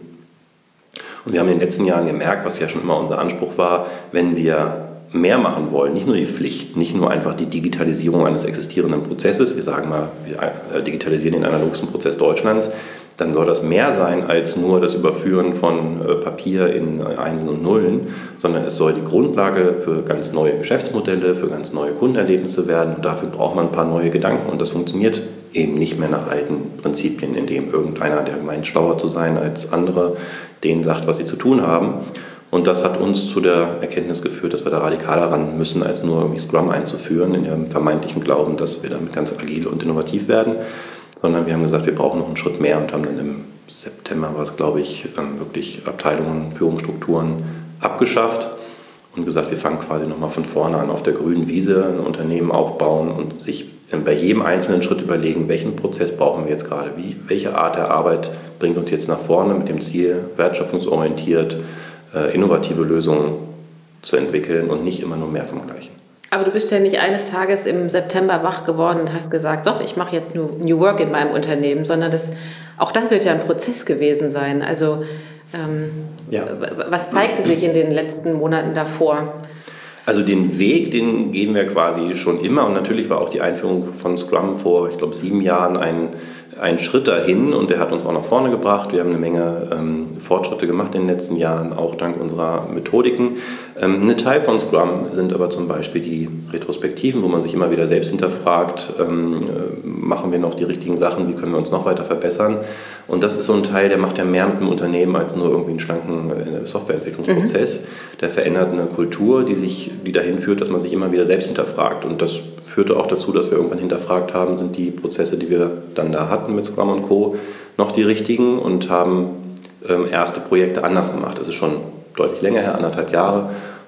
Und wir haben in den letzten Jahren gemerkt, was ja schon immer unser Anspruch war, wenn wir mehr machen wollen, nicht nur die Pflicht, nicht nur einfach die Digitalisierung eines existierenden Prozesses, wir sagen mal, wir digitalisieren den analogsten Prozess Deutschlands, dann soll das mehr sein als nur das Überführen von Papier in Einsen und Nullen, sondern es soll die Grundlage für ganz neue Geschäftsmodelle, für ganz neue Kundenerlebnisse werden und dafür braucht man ein paar neue Gedanken und das funktioniert eben nicht mehr nach alten Prinzipien, in dem irgendeiner, der meint, schlauer zu sein als andere, denen sagt, was sie zu tun haben. Und das hat uns zu der Erkenntnis geführt, dass wir da radikaler ran müssen, als nur irgendwie Scrum einzuführen, in dem vermeintlichen Glauben, dass wir damit ganz agil und innovativ werden. Sondern wir haben gesagt, wir brauchen noch einen Schritt mehr und haben dann im September, war es glaube ich, wirklich Abteilungen, Führungsstrukturen abgeschafft und gesagt, wir fangen quasi nochmal von vorne an auf der grünen Wiese, ein Unternehmen aufbauen und sich bei jedem einzelnen Schritt überlegen, welchen Prozess brauchen wir jetzt gerade, wie, welche Art der Arbeit bringt uns jetzt nach vorne mit dem Ziel, wertschöpfungsorientiert, innovative Lösungen zu entwickeln und nicht immer nur mehr vom Gleichen. Aber du bist ja nicht eines Tages im September wach geworden und hast gesagt, so, ich mache jetzt nur New Work in meinem Unternehmen, sondern das, auch das wird ja ein Prozess gewesen sein. Also ähm, ja. Was zeigte sich in den letzten Monaten davor? Also den Weg, den gehen wir quasi schon immer und natürlich war auch die Einführung von Scrum vor, ich glaube, sieben Jahren ein ein Schritt dahin und der hat uns auch nach vorne gebracht. Wir haben eine Menge ähm, Fortschritte gemacht in den letzten Jahren, auch dank unserer Methodiken. Ähm, ein Teil von Scrum sind aber zum Beispiel die Retrospektiven, wo man sich immer wieder selbst hinterfragt, ähm, äh, machen wir noch die richtigen Sachen, wie können wir uns noch weiter verbessern. Und das ist so ein Teil, der macht ja mehr mit dem Unternehmen als nur irgendwie einen schlanken äh, Softwareentwicklungsprozess. Mhm. Der verändert eine Kultur, die, sich, die dahin führt, dass man sich immer wieder selbst hinterfragt. Und das führte auch dazu, dass wir irgendwann hinterfragt haben, sind die Prozesse, die wir dann da hatten mit Scrum und Co. noch die richtigen und haben ähm, erste Projekte anders gemacht. Das ist schon deutlich länger her, anderthalb Jahre.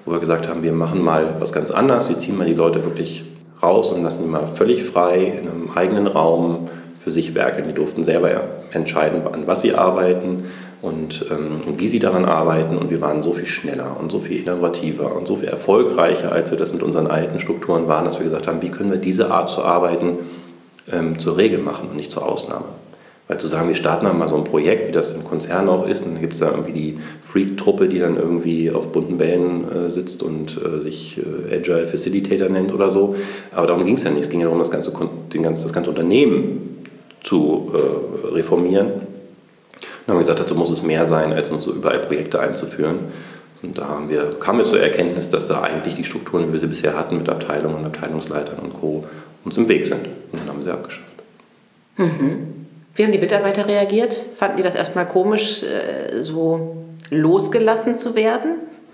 wo wir gesagt haben, wir machen mal was ganz anderes, wir ziehen mal die Leute wirklich raus und lassen die mal völlig frei in einem eigenen Raum für sich werkeln. Die durften selber entscheiden, an was sie arbeiten und ähm, wie sie daran arbeiten, und wir waren so viel schneller und so viel innovativer und so viel erfolgreicher, als wir das mit unseren alten Strukturen waren, dass wir gesagt haben, wie können wir diese Art zu arbeiten ähm, zur Regel machen und nicht zur Ausnahme. Weil zu sagen, wir starten mal so ein Projekt, wie das im Konzern auch ist, und dann gibt es da irgendwie die Freak-Truppe, die dann irgendwie auf bunten Bällen äh, sitzt und äh, sich äh, Agile Facilitator nennt oder so. Aber darum ging es ja nicht. Es ging ja darum, das ganze, den ganzen, das ganze Unternehmen zu äh, reformieren. Dann haben wir gesagt, dazu muss es mehr sein, als uns so überall Projekte einzuführen. Und da haben wir, kamen wir zur Erkenntnis, dass da eigentlich die Strukturen, wie wir sie bisher hatten, mit Abteilungen und Abteilungsleitern und Co. uns im Weg sind. Und dann haben wir sie abgeschafft. Mhm. Wie haben die Mitarbeiter reagiert? Fanden die das erstmal komisch, so losgelassen zu werden?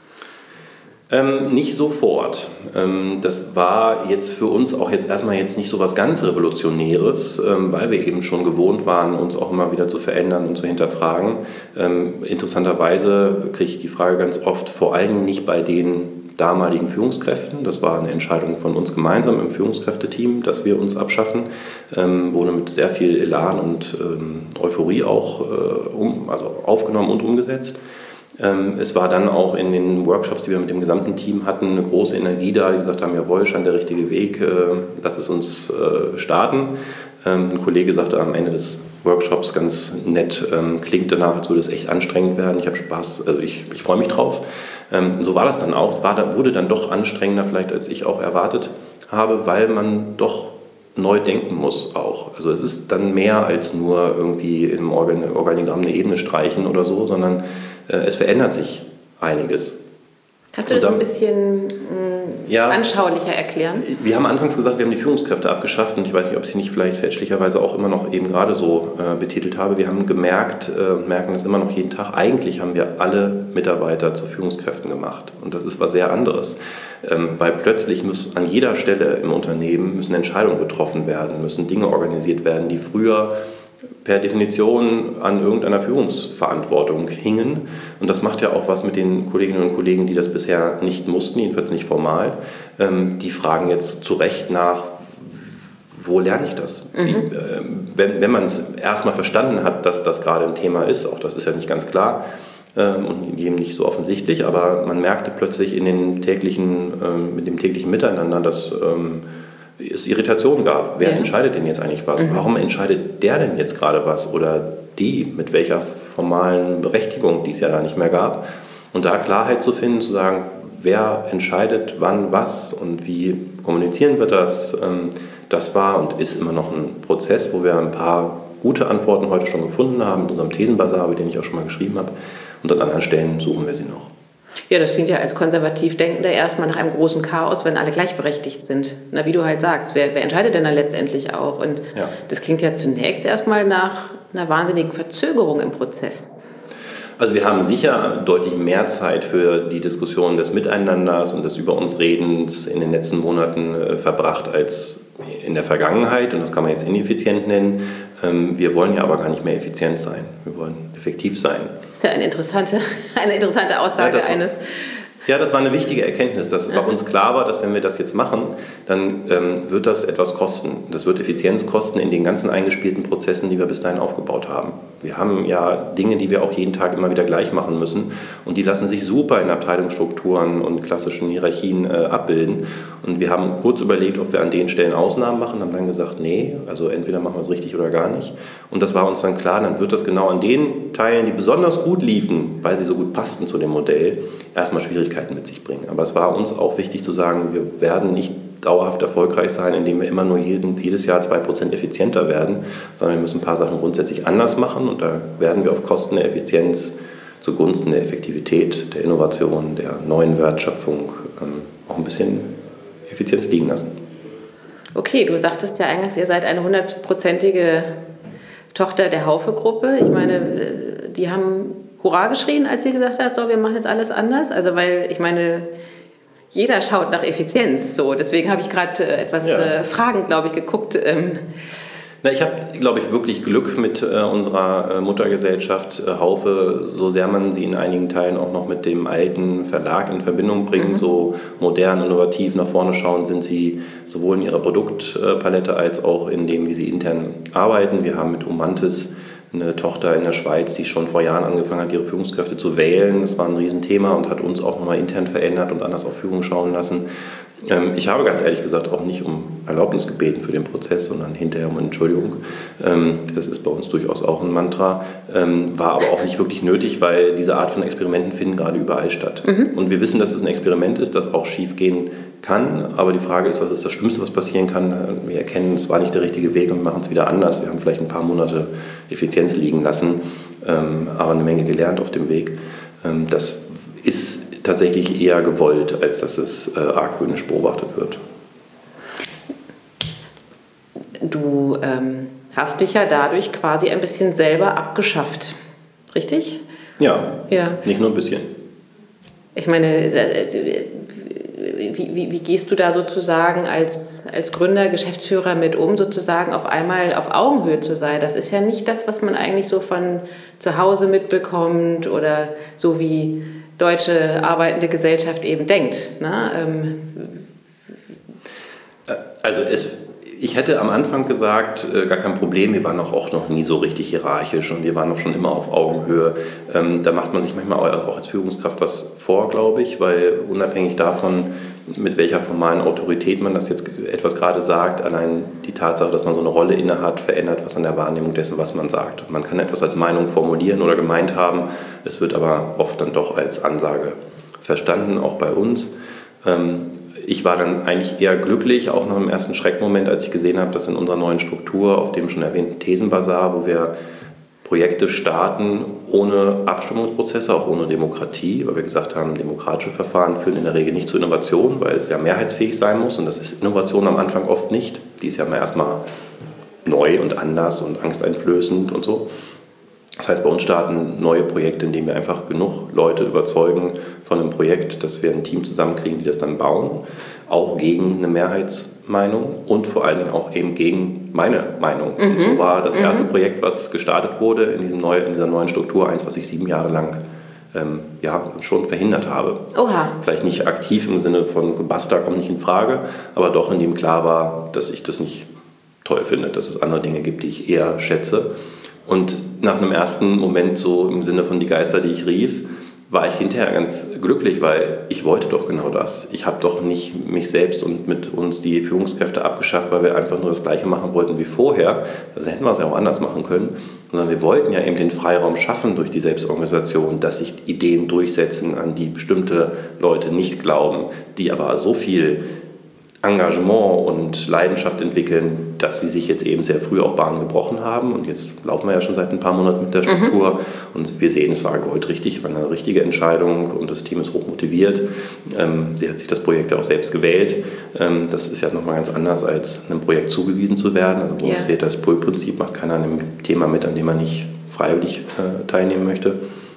Ähm, nicht sofort. Ähm, das war jetzt für uns auch jetzt erstmal jetzt nicht so was ganz Revolutionäres, ähm, weil wir eben schon gewohnt waren, uns auch immer wieder zu verändern und zu hinterfragen. Ähm, interessanterweise kriege ich die Frage ganz oft, vor allem nicht bei den damaligen Führungskräften. Das war eine Entscheidung von uns gemeinsam im Führungskräfteteam, dass wir uns abschaffen. Ähm, wurde mit sehr viel Elan und ähm, Euphorie auch äh, um, also aufgenommen und umgesetzt. Ähm, es war dann auch in den Workshops, die wir mit dem gesamten Team hatten, eine große Energie da, die gesagt haben, jawohl, scheint der richtige Weg, äh, lass es uns äh, starten. Ähm, ein Kollege sagte am Ende des Workshops ganz nett, ähm, klingt danach, als würde es echt anstrengend werden. Ich habe Spaß, also ich, ich freue mich drauf. Ähm, so war das dann auch. Es war, wurde dann doch anstrengender vielleicht, als ich auch erwartet habe, weil man doch neu denken muss auch. Also es ist dann mehr als nur irgendwie im Organigramm eine Ebene streichen oder so, sondern äh, es verändert sich einiges. Kannst du das dann ein bisschen mh, ja, anschaulicher erklären? Wir haben anfangs gesagt, wir haben die Führungskräfte abgeschafft, und ich weiß nicht, ob ich sie nicht vielleicht fälschlicherweise auch immer noch eben gerade so äh, betitelt habe. Wir haben gemerkt und äh, merken das immer noch jeden Tag, eigentlich haben wir alle Mitarbeiter zu Führungskräften gemacht, und das ist was sehr anderes, ähm, weil plötzlich muss an jeder Stelle im Unternehmen müssen Entscheidungen getroffen werden, müssen Dinge organisiert werden, die früher per Definition an irgendeiner Führungsverantwortung hingen. Und das macht ja auch was mit den Kolleginnen und Kollegen, die das bisher nicht mussten, jedenfalls nicht formal. Ähm, die fragen jetzt zu Recht nach, wo lerne ich das? Mhm. Wie, äh, wenn wenn man es erstmal verstanden hat, dass das gerade ein Thema ist, auch das ist ja nicht ganz klar ähm, und jedem nicht so offensichtlich, aber man merkte plötzlich in den täglichen, ähm, mit dem täglichen Miteinander, dass ähm, es Irritationen gab. Wer ja. entscheidet denn jetzt eigentlich was? Mhm. Warum entscheidet der denn jetzt gerade was? Oder die, mit welcher formalen Berechtigung, die es ja da nicht mehr gab? Und da Klarheit zu finden, zu sagen, wer entscheidet wann was und wie kommunizieren wir das, das war und ist immer noch ein Prozess, wo wir ein paar gute Antworten heute schon gefunden haben, mit unserem Thesenbasar, den ich auch schon mal geschrieben habe. Und an anderen Stellen suchen wir sie noch. Ja, das klingt ja als konservativ Denkender erstmal nach einem großen Chaos, wenn alle gleichberechtigt sind. Na, wie du halt sagst, wer, wer entscheidet denn da letztendlich auch? Und ja. das klingt ja zunächst erstmal nach einer wahnsinnigen Verzögerung im Prozess. Also wir haben sicher deutlich mehr Zeit für die Diskussion des Miteinanders und des Über uns Redens in den letzten Monaten äh, verbracht als in der Vergangenheit, und das kann man jetzt ineffizient nennen. Ähm, wir wollen ja aber gar nicht mehr effizient sein. Wir wollen effektiv sein. Das ist ja eine interessante, eine interessante Aussage ja, eines... Ja, das war eine wichtige Erkenntnis, dass es bei uns klar war, dass wenn wir das jetzt machen, dann ähm, wird das etwas kosten. Das wird Effizienz kosten in den ganzen eingespielten Prozessen, die wir bis dahin aufgebaut haben. Wir haben ja Dinge, die wir auch jeden Tag immer wieder gleich machen müssen, und die lassen sich super in Abteilungsstrukturen und klassischen Hierarchien äh, abbilden. Und wir haben kurz überlegt, ob wir an den Stellen Ausnahmen machen, haben dann gesagt, nee, also entweder machen wir es richtig oder gar nicht. Und das war uns dann klar, dann wird das genau an den Teilen, die besonders gut liefen, weil sie so gut passten zu dem Modell, erstmal Schwierigkeiten mit sich bringen. Aber es war uns auch wichtig zu sagen, wir werden nicht dauerhaft erfolgreich sein, indem wir immer nur jeden, jedes Jahr zwei Prozent effizienter werden, sondern wir müssen ein paar Sachen grundsätzlich anders machen, und da werden wir auf Kosten der Effizienz zugunsten der Effektivität, der Innovation, der neuen Wertschöpfung ähm, auch ein bisschen Effizienz liegen lassen. Okay, du sagtest ja eingangs, ihr seid eine hundertprozentige Tochter der Haufe-Gruppe. Ich meine, die haben Hurra geschrien, als sie gesagt hat, so, wir machen jetzt alles anders. Also, weil, ich meine, jeder schaut nach Effizienz. So, deswegen habe ich gerade äh, etwas ja. äh, fragend, glaube ich, geguckt. Ähm, Na, ich habe, glaube ich, wirklich Glück mit äh, unserer äh, Muttergesellschaft äh, Haufe, so sehr man sie in einigen Teilen auch noch mit dem alten Verlag in Verbindung bringt, mhm. so modern, innovativ nach vorne schauen, sind sie sowohl in ihrer Produktpalette als auch in dem, wie sie intern arbeiten. Wir haben mit Umantis eine Tochter in der Schweiz, die schon vor Jahren angefangen hat, ihre Führungskräfte zu wählen. Das war ein Riesenthema und hat uns auch nochmal intern verändert und anders auf Führung schauen lassen. Ich habe ganz ehrlich gesagt auch nicht um Erlaubnis gebeten für den Prozess, sondern hinterher um Entschuldigung. Das ist bei uns durchaus auch ein Mantra, war aber auch nicht wirklich nötig, weil diese Art von Experimenten finden gerade überall statt. Mhm. Und wir wissen, dass es ein Experiment ist, das auch schief gehen kann, aber die Frage ist, was ist das Schlimmste, was passieren kann? Wir erkennen, es war nicht der richtige Weg und wir machen es wieder anders. Wir haben vielleicht ein paar Monate Effizienz liegen lassen, aber eine Menge gelernt auf dem Weg. Das ist tatsächlich eher gewollt, als dass es äh, argwöhnisch beobachtet wird. Du ähm, hast dich ja dadurch quasi ein bisschen selber abgeschafft, richtig? Ja, ja. Nicht nur ein bisschen. Ich meine, äh, wie, wie, wie gehst du da sozusagen als, als Gründer, Geschäftsführer mit um, sozusagen auf einmal auf Augenhöhe zu sein? Das ist ja nicht das, was man eigentlich so von zu Hause mitbekommt oder so wie deutsche arbeitende Gesellschaft eben denkt. Ne? Ähm also es, ich hätte am Anfang gesagt, äh, gar kein Problem, wir waren auch, auch noch nie so richtig hierarchisch und wir waren auch schon immer auf Augenhöhe. Ähm, da macht man sich manchmal auch als Führungskraft was vor, glaube ich, weil unabhängig davon, mit welcher formalen Autorität man das jetzt etwas gerade sagt, allein die Tatsache, dass man so eine Rolle innehat, verändert was an der Wahrnehmung dessen, was man sagt. Man kann etwas als Meinung formulieren oder gemeint haben, es wird aber oft dann doch als Ansage verstanden, auch bei uns. Ich war dann eigentlich eher glücklich, auch noch im ersten Schreckmoment, als ich gesehen habe, dass in unserer neuen Struktur, auf dem schon erwähnten Thesenbasar, wo wir Projekte starten ohne Abstimmungsprozesse, auch ohne Demokratie, weil wir gesagt haben, demokratische Verfahren führen in der Regel nicht zu Innovation, weil es ja mehrheitsfähig sein muss und das ist Innovation am Anfang oft nicht. Die ist ja mal erstmal neu und anders und angsteinflößend und so. Das heißt, bei uns starten neue Projekte, indem wir einfach genug Leute überzeugen von einem Projekt, dass wir ein Team zusammenkriegen, die das dann bauen, auch gegen eine Mehrheitsmeinung und vor allen Dingen auch eben gegen meine Meinung. Mhm. So war das erste mhm. Projekt, was gestartet wurde in, diesem neu, in dieser neuen Struktur, eins, was ich sieben Jahre lang ähm, ja, schon verhindert habe. Oha. Vielleicht nicht aktiv im Sinne von Basta kommt nicht in Frage, aber doch in dem klar war, dass ich das nicht toll finde, dass es andere Dinge gibt, die ich eher schätze. Und nach einem ersten Moment so im Sinne von die Geister, die ich rief, war ich hinterher ganz glücklich, weil ich wollte doch genau das. Ich habe doch nicht mich selbst und mit uns die Führungskräfte abgeschafft, weil wir einfach nur das Gleiche machen wollten wie vorher. Also hätten wir es ja auch anders machen können. Sondern wir wollten ja eben den Freiraum schaffen durch die Selbstorganisation, dass sich Ideen durchsetzen, an die bestimmte Leute nicht glauben, die aber so viel Engagement und Leidenschaft entwickeln, dass sie sich jetzt eben sehr früh auch Bahn gebrochen haben. Und jetzt laufen wir ja schon seit ein paar Monaten mit der Struktur. Mhm. Und wir sehen, es war goldrichtig, war eine richtige Entscheidung und das Team ist hoch motiviert. Ähm, sie hat sich das Projekt ja auch selbst gewählt. Ähm, das ist ja nochmal ganz anders, als einem Projekt zugewiesen zu werden. Also bei uns yeah. zählt das Pull-Prinzip, macht keiner an einem Thema mit, an dem man nicht freiwillig äh, teilnehmen möchte.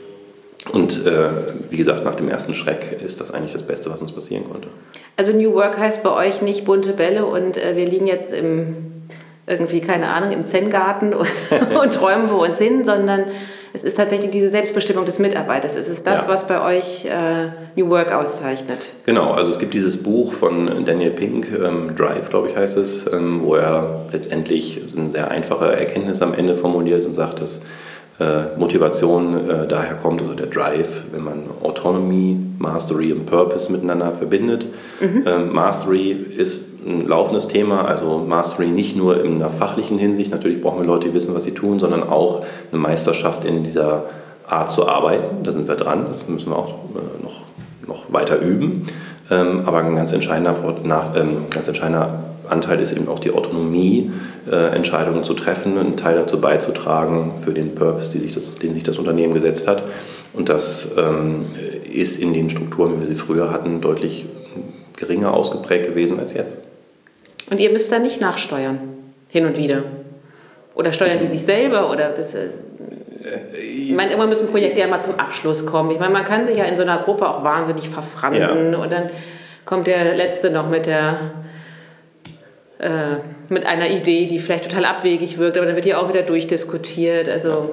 Und äh, wie gesagt, nach dem ersten Schreck ist das eigentlich das Beste, was uns passieren konnte. Also New Work heißt bei euch nicht bunte Bälle und äh, wir liegen jetzt im, irgendwie, keine Ahnung, im Zen-Garten und, und träumen vor uns hin, sondern es ist tatsächlich diese Selbstbestimmung des Mitarbeiters. Es ist das, ja. was bei euch äh, New Work auszeichnet. Genau, also es gibt dieses Buch von Daniel Pink, ähm, Drive, glaube ich, heißt es, ähm, wo er letztendlich eine sehr einfache Erkenntnis am Ende formuliert und sagt, dass Äh, Motivation äh, daher kommt, also der Drive, wenn man Autonomy, Mastery und Purpose miteinander verbindet. Mhm. Ähm, Mastery ist ein laufendes Thema, also Mastery nicht nur in einer fachlichen Hinsicht, natürlich brauchen wir Leute, die wissen, was sie tun, sondern auch eine Meisterschaft in dieser Art zu arbeiten. Da sind wir dran, das müssen wir auch äh, noch, noch weiter üben. Ähm, aber ein ganz entscheidender, nach, ähm, ganz entscheidender Anteil ist eben auch die Autonomie, äh, Entscheidungen zu treffen, einen Teil dazu beizutragen für den Purpose, die sich das, den sich das Unternehmen gesetzt hat. Und das ähm, ist in den Strukturen, wie wir sie früher hatten, deutlich geringer ausgeprägt gewesen als jetzt. Und ihr müsst da nicht nachsteuern, hin und wieder? Oder steuern die sich selber? Oder das, äh ich meine, irgendwann müssen Projekte ja mal zum Abschluss kommen. Ich meine, man kann sich ja in so einer Gruppe auch wahnsinnig verfransen. Ja. Und dann kommt der Letzte noch mit der äh, mit einer Idee, die vielleicht total abwegig wirkt, aber dann wird die auch wieder durchdiskutiert. Also,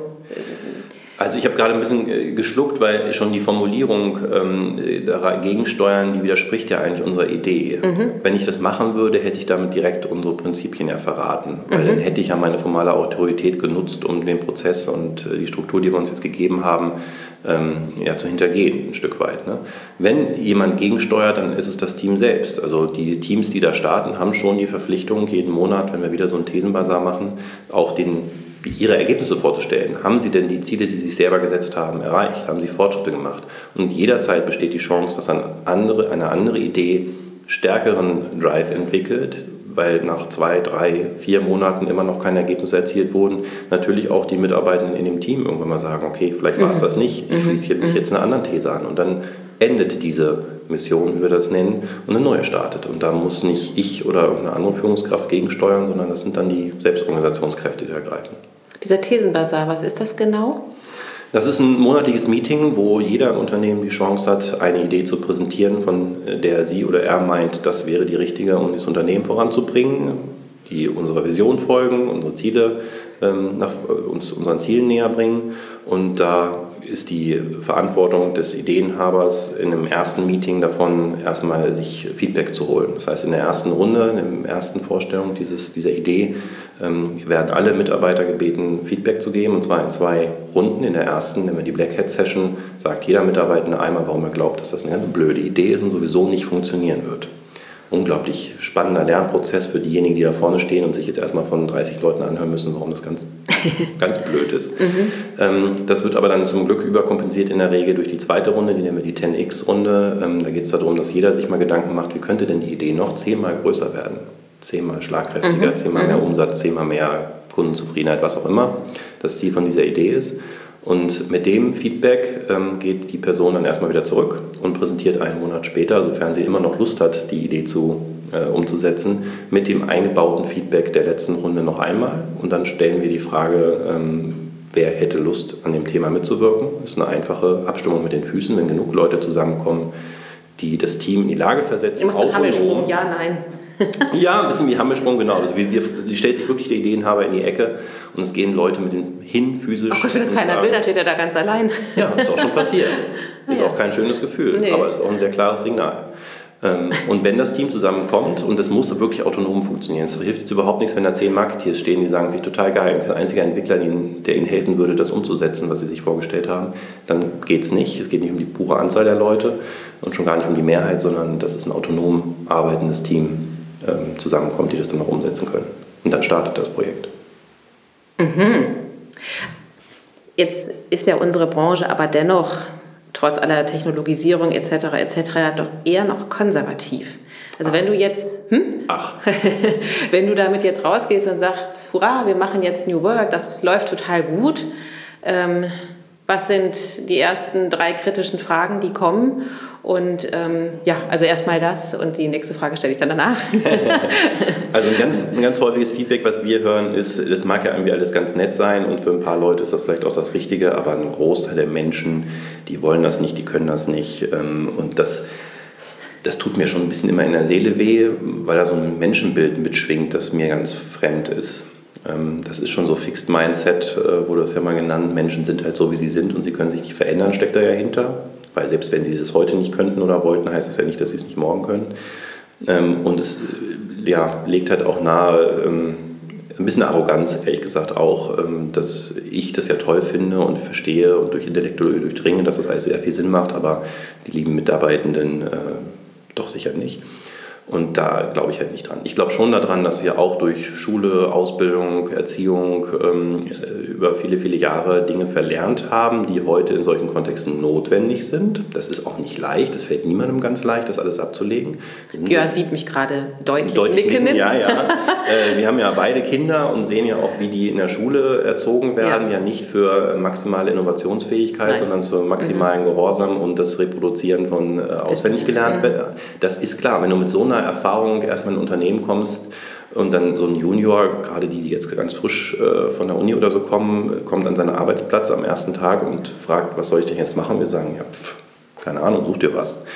also ich habe gerade ein bisschen geschluckt, weil schon die Formulierung ähm, dagegen steuern, die widerspricht ja eigentlich unserer Idee. Mhm. Wenn ich das machen würde, hätte ich damit direkt unsere Prinzipien ja verraten. Weil mhm. dann hätte ich ja meine formale Autorität genutzt, um den Prozess und die Struktur, die wir uns jetzt gegeben haben, ähm, ja, zu hintergehen, ein Stück weit. Ne? Wenn jemand gegensteuert, dann ist es das Team selbst. Also die Teams, die da starten, haben schon die Verpflichtung, jeden Monat, wenn wir wieder so einen Thesenbasar machen, auch den ihre Ergebnisse vorzustellen. Haben sie denn die Ziele, die sie sich selber gesetzt haben, erreicht? Haben sie Fortschritte gemacht? Und jederzeit besteht die Chance, dass eine andere, eine andere Idee stärkeren Drive entwickelt, weil nach zwei, drei, vier Monaten immer noch keine Ergebnisse erzielt wurden, natürlich auch die Mitarbeitenden in dem Team irgendwann mal sagen, okay, vielleicht war es das nicht, ich schließe mich jetzt einer anderen These an. Und dann endet diese Mission, wie wir das nennen, und eine neue startet. Und da muss nicht ich oder irgendeine andere Führungskraft gegensteuern, sondern das sind dann die Selbstorganisationskräfte, die da greifen. Dieser Thesenbasar, was ist das genau? Das ist ein monatliches Meeting, wo jeder im Unternehmen die Chance hat, eine Idee zu präsentieren, von der sie oder er meint, das wäre die richtige, um das Unternehmen voranzubringen, die unserer Vision folgen, unsere Ziele, ähm, nach, uns unseren Zielen näher bringen. Und da ist die Verantwortung des Ideenhabers in einem ersten Meeting davon, erstmal sich Feedback zu holen. Das heißt, in der ersten Runde, in der ersten Vorstellung dieses, dieser Idee, ähm, werden alle Mitarbeiter gebeten, Feedback zu geben, und zwar in zwei Runden. In der ersten, nennen wir die Black Hat Session, sagt jeder Mitarbeiter einmal, warum er glaubt, dass das eine ganz blöde Idee ist und sowieso nicht funktionieren wird. Unglaublich spannender Lernprozess für diejenigen, die da vorne stehen und sich jetzt erstmal von dreißig Leuten anhören müssen, warum das ganz, ganz blöd ist. Mhm. Ähm, das wird aber dann zum Glück überkompensiert in der Regel durch die zweite Runde, die nennen wir die zehn X Runde. Ähm, da geht es darum, dass jeder sich mal Gedanken macht, wie könnte denn die Idee noch zehnmal größer werden? Zehnmal schlagkräftiger, mhm. zehnmal mehr Umsatz, zehnmal mehr Kundenzufriedenheit, was auch immer das Ziel von dieser Idee ist. Und mit dem Feedback ähm, geht die Person dann erstmal wieder zurück und präsentiert einen Monat später, sofern sie immer noch Lust hat, die Idee zu, äh, umzusetzen, mit dem eingebauten Feedback der letzten Runde noch einmal. Und dann stellen wir die Frage, ähm, wer hätte Lust, an dem Thema mitzuwirken. Das ist eine einfache Abstimmung mit den Füßen, wenn genug Leute zusammenkommen, die das Team in die Lage versetzen. Immer zum Hammelsprung, ja, nein. Ja, ein bisschen wie Hammelsprung, genau. Also wir, wir, die stellt sich wirklich der Ideenhaber in die Ecke und es gehen Leute mit dem hin physisch. Ach Gott, wenn das keiner will, dann steht er da ganz allein. Ja, ist auch schon passiert. Ist ja auch kein schönes Gefühl, nee. Aber ist auch ein sehr klares Signal. Und wenn das Team zusammenkommt, und das muss wirklich autonom funktionieren, es hilft jetzt überhaupt nichts, wenn da zehn Marketeers stehen, die sagen, finde ich total geil, und kein einziger Entwickler, der ihnen helfen würde, das umzusetzen, was sie sich vorgestellt haben, dann geht es nicht. Es geht nicht um die pure Anzahl der Leute und schon gar nicht um die Mehrheit, sondern das ist ein autonom arbeitendes Team zusammenkommt, die das dann noch umsetzen können. Und dann startet das Projekt. Mhm. Jetzt ist ja unsere Branche aber dennoch, trotz aller Technologisierung et cetera et cetera, doch eher noch konservativ. Also Ach. wenn du jetzt, hm? Ach. wenn du damit jetzt rausgehst und sagst, hurra, wir machen jetzt New Work, das läuft total gut, ähm, was sind die ersten drei kritischen Fragen, die kommen? Und ähm, ja, also erstmal das und die nächste Frage stelle ich dann danach. Also ein ganz, ein ganz häufiges Feedback, was wir hören, ist, das mag ja irgendwie alles ganz nett sein und für ein paar Leute ist das vielleicht auch das Richtige, aber ein Großteil der Menschen, die wollen das nicht, die können das nicht. Und das, das tut mir schon ein bisschen immer in der Seele weh, weil da so ein Menschenbild mitschwingt, das mir ganz fremd ist. Das ist schon so Fixed Mindset, wurde das ja mal genannt. Menschen sind halt so, wie sie sind und sie können sich nicht verändern, steckt da ja hinter. Weil selbst wenn sie das heute nicht könnten oder wollten, heißt das ja nicht, dass sie es nicht morgen können. Und es ja, legt halt auch nahe, ein bisschen Arroganz, ehrlich gesagt auch, dass ich das ja toll finde und verstehe und durch Intellektuelle durchdringe, dass das alles sehr viel Sinn macht, aber die lieben Mitarbeitenden doch sicher nicht. Und da glaube ich halt nicht dran. Ich glaube schon daran, dass wir auch durch Schule, Ausbildung, Erziehung ähm, über viele, viele Jahre Dinge verlernt haben, die heute in solchen Kontexten notwendig sind. Das ist auch nicht leicht, das fällt niemandem ganz leicht, das alles abzulegen. Björn sieht mich gerade deutlich, deutlich nicken. nicken. Ja, ja. äh, wir haben ja beide Kinder und sehen ja auch, wie die in der Schule erzogen werden. Ja, ja nicht für maximale Innovationsfähigkeit, Nein. sondern für maximalen mhm. Gehorsam und das Reproduzieren von äh, auswendig gelernt. Mhm. Das ist klar, wenn du mit so einer Erfahrung erstmal in ein Unternehmen kommst und dann so ein Junior, gerade die, die jetzt ganz frisch äh, von der Uni oder so kommen, kommt an seinen Arbeitsplatz am ersten Tag und fragt, was soll ich denn jetzt machen? Wir sagen, ja, pf, keine Ahnung, such dir was.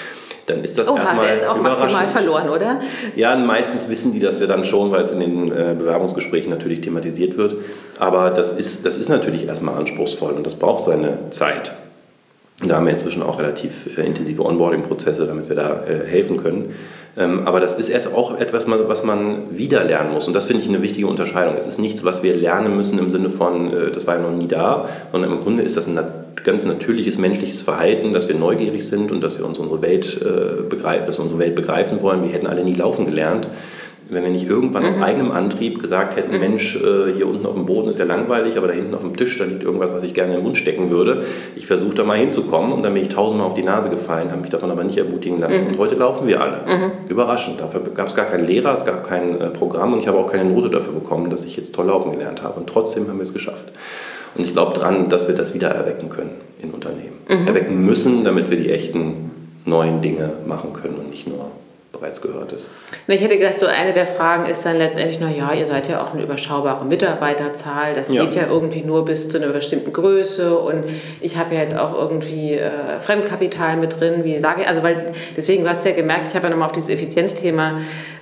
dann ist das Oha, erstmal der ist auch maximal verloren, oder? Ja, meistens wissen die das ja dann schon, weil es in den äh, Bewerbungsgesprächen natürlich thematisiert wird. Aber das ist, das ist natürlich erstmal anspruchsvoll und das braucht seine Zeit. Und da haben wir inzwischen auch relativ äh, intensive Onboarding-Prozesse, damit wir da äh, helfen können. Ähm, aber das ist erst auch etwas, was man wieder lernen muss. Und das finde ich eine wichtige Unterscheidung. Es ist nichts, was wir lernen müssen im Sinne von, äh, das war ja noch nie da, sondern im Grunde ist das ein nat- ganz natürliches menschliches Verhalten, dass wir neugierig sind und dass wir uns unsere Welt, äh, begreif- dass wir unsere Welt begreifen wollen. Wir hätten alle nie laufen gelernt, wenn wir nicht irgendwann mhm. aus eigenem Antrieb gesagt hätten, mhm. Mensch, äh, hier unten auf dem Boden ist ja langweilig, aber da hinten auf dem Tisch, da liegt irgendwas, was ich gerne in den Mund stecken würde. Ich versuche da mal hinzukommen und dann bin ich tausendmal auf die Nase gefallen, habe mich davon aber nicht ermutigen lassen. Mhm. Und heute laufen wir alle. Mhm. Überraschend. Dafür gab es gar keinen Lehrer, es gab kein äh, Programm und ich habe auch keine Note dafür bekommen, dass ich jetzt toll laufen gelernt habe. Und trotzdem haben wir es geschafft. Und ich glaube dran, dass wir das wieder erwecken können in Unternehmen. Mhm. Erwecken müssen, damit wir die echten neuen Dinge machen können und nicht nur bereits gehört ist. Ich hätte gedacht, so eine der Fragen ist dann letztendlich, naja, ihr seid ja auch eine überschaubare Mitarbeiterzahl, das geht ja, ja irgendwie nur bis zu einer bestimmten Größe und ich habe ja jetzt auch irgendwie äh, Fremdkapital mit drin, wie sage ich, also weil, deswegen, du hast ja gemerkt, ich habe ja nochmal auf dieses Effizienzthema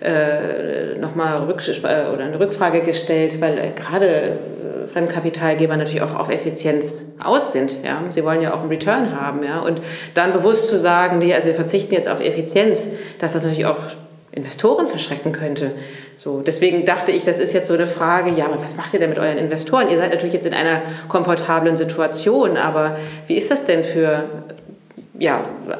äh, nochmal Rücks- äh, oder eine Rückfrage gestellt, weil äh, gerade äh, Fremdkapitalgeber natürlich auch auf Effizienz aus sind. Ja? Sie wollen ja auch einen Return haben. Ja? Und dann bewusst zu sagen, nee, also wir verzichten jetzt auf Effizienz, dass das natürlich auch Investoren verschrecken könnte. So, deswegen dachte ich, das ist jetzt so eine Frage, ja, aber was macht ihr denn mit euren Investoren? Ihr seid natürlich jetzt in einer komfortablen Situation, aber wie ist das denn für ja,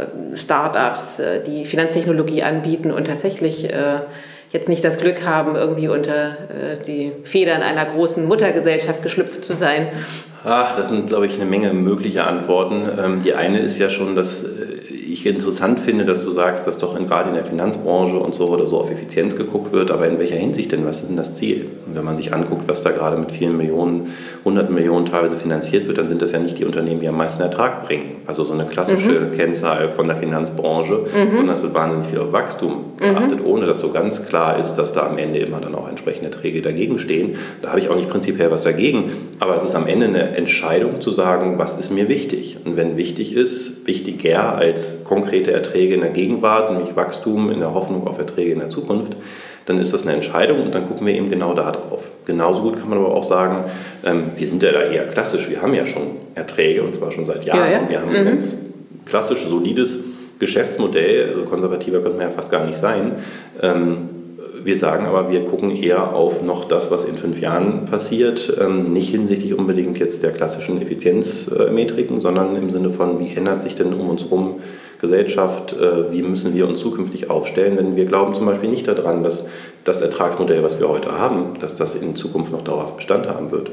Startups, die Finanztechnologie anbieten und tatsächlich äh, jetzt nicht das Glück haben, irgendwie unter äh, die Federn einer großen Muttergesellschaft geschlüpft zu sein? Ach, das sind, glaube ich, eine Menge möglicher Antworten. Ähm, die eine ist ja schon, dass äh, ich interessant finde, dass du sagst, dass doch in, gerade in der Finanzbranche und so oder so auf Effizienz geguckt wird, aber in welcher Hinsicht denn? Was ist denn das Ziel? Und wenn man sich anguckt, was da gerade mit vielen Millionen, hunderten Millionen teilweise finanziert wird, dann sind das ja nicht die Unternehmen, die am meisten Ertrag bringen. Also so eine klassische mhm. Kennzahl von der Finanzbranche, mhm. sondern es wird wahnsinnig viel auf Wachstum geachtet, mhm. ohne dass so ganz klar ist, dass da am Ende immer dann auch entsprechende Erträge dagegen stehen. Da habe ich auch nicht prinzipiell was dagegen, aber es ist am Ende eine Entscheidung zu sagen, was ist mir wichtig? Und wenn wichtig ist, wichtiger als konkrete Erträge in der Gegenwart, nämlich Wachstum in der Hoffnung auf Erträge in der Zukunft, dann ist das eine Entscheidung und dann gucken wir eben genau da drauf. Genauso gut kann man aber auch sagen, ähm, wir sind ja da eher klassisch, wir haben ja schon Erträge und zwar schon seit Jahren. Ja, ja. Wir haben mhm. ein ganz klassisch, solides Geschäftsmodell, also konservativer könnte man ja fast gar nicht sein. Ähm, Wir sagen aber, wir gucken eher auf noch das, was in fünf Jahren passiert, nicht hinsichtlich unbedingt jetzt der klassischen Effizienzmetriken, sondern im Sinne von, wie ändert sich denn um uns herum Gesellschaft, wie müssen wir uns zukünftig aufstellen, denn wir glauben zum Beispiel nicht daran, dass das Ertragsmodell, was wir heute haben, dass das in Zukunft noch dauerhaft Bestand haben wird.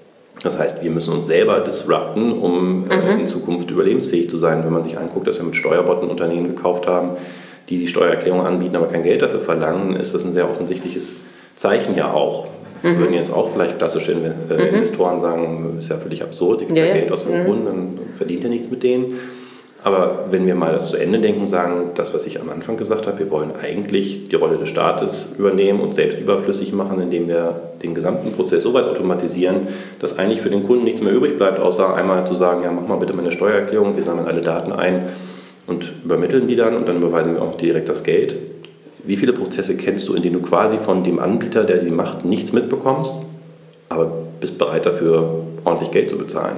Das heißt, wir müssen uns selber disrupten, um mhm. in Zukunft überlebensfähig zu sein. Wenn man sich anguckt, dass wir mit Steuerbot ein Unternehmen gekauft haben, die die Steuererklärung anbieten, aber kein Geld dafür verlangen, ist das ein sehr offensichtliches Zeichen ja auch. Wir mhm. würden jetzt auch vielleicht klassische Investoren mhm. sagen, ist ja völlig absurd, die gibt ja, ja Geld aus dem mhm. Grund, dann verdient ihr nichts mit denen. Aber wenn wir mal das zu Ende denken und sagen, das, was ich am Anfang gesagt habe, wir wollen eigentlich die Rolle des Staates übernehmen und selbst überflüssig machen, indem wir den gesamten Prozess so weit automatisieren, dass eigentlich für den Kunden nichts mehr übrig bleibt, außer einmal zu sagen, ja, mach mal bitte meine Steuererklärung, wir sammeln alle Daten ein und übermitteln die dann und dann überweisen wir auch direkt das Geld. Wie viele Prozesse kennst du, in denen du quasi von dem Anbieter, der die macht, nichts mitbekommst, aber bist bereit dafür, ordentlich Geld zu bezahlen?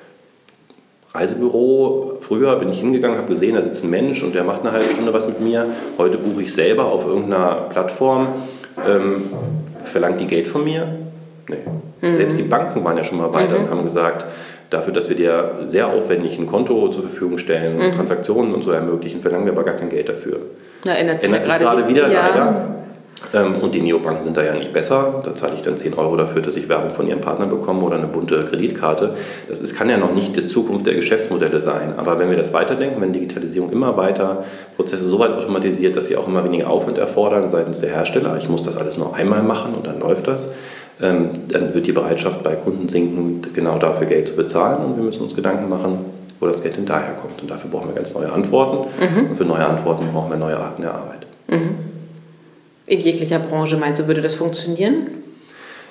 Reisebüro, früher bin ich hingegangen, habe gesehen, da sitzt ein Mensch und der macht eine halbe Stunde was mit mir. Heute buche ich selber auf irgendeiner Plattform. Ähm, verlangt die Geld von mir? Nee. Mhm. Selbst die Banken waren ja schon mal weiter mhm. und haben gesagt, dafür, dass wir dir sehr aufwendig ein Konto zur Verfügung stellen, mhm. Transaktionen und so ermöglichen, verlangen wir aber gar kein Geld dafür. Na, ändert das ändert sich gerade, gerade wieder, ja. leider. Ähm, und die Neobanken sind da ja nicht besser. Da zahle ich dann zehn Euro dafür, dass ich Werbung von ihrem Partner bekomme oder eine bunte Kreditkarte. Das ist, kann ja noch nicht die Zukunft der Geschäftsmodelle sein. Aber wenn wir das weiterdenken, wenn Digitalisierung immer weiter Prozesse so weit automatisiert, dass sie auch immer weniger Aufwand erfordern seitens der Hersteller, ich muss das alles nur einmal machen und dann läuft das, ähm, dann wird die Bereitschaft bei Kunden sinken, genau dafür Geld zu bezahlen. Und wir müssen uns Gedanken machen, wo das Geld denn daher kommt. Und dafür brauchen wir ganz neue Antworten. Mhm. Und für neue Antworten brauchen wir neue Arten der Arbeit. Mhm. In jeglicher Branche, meinst du, würde das funktionieren?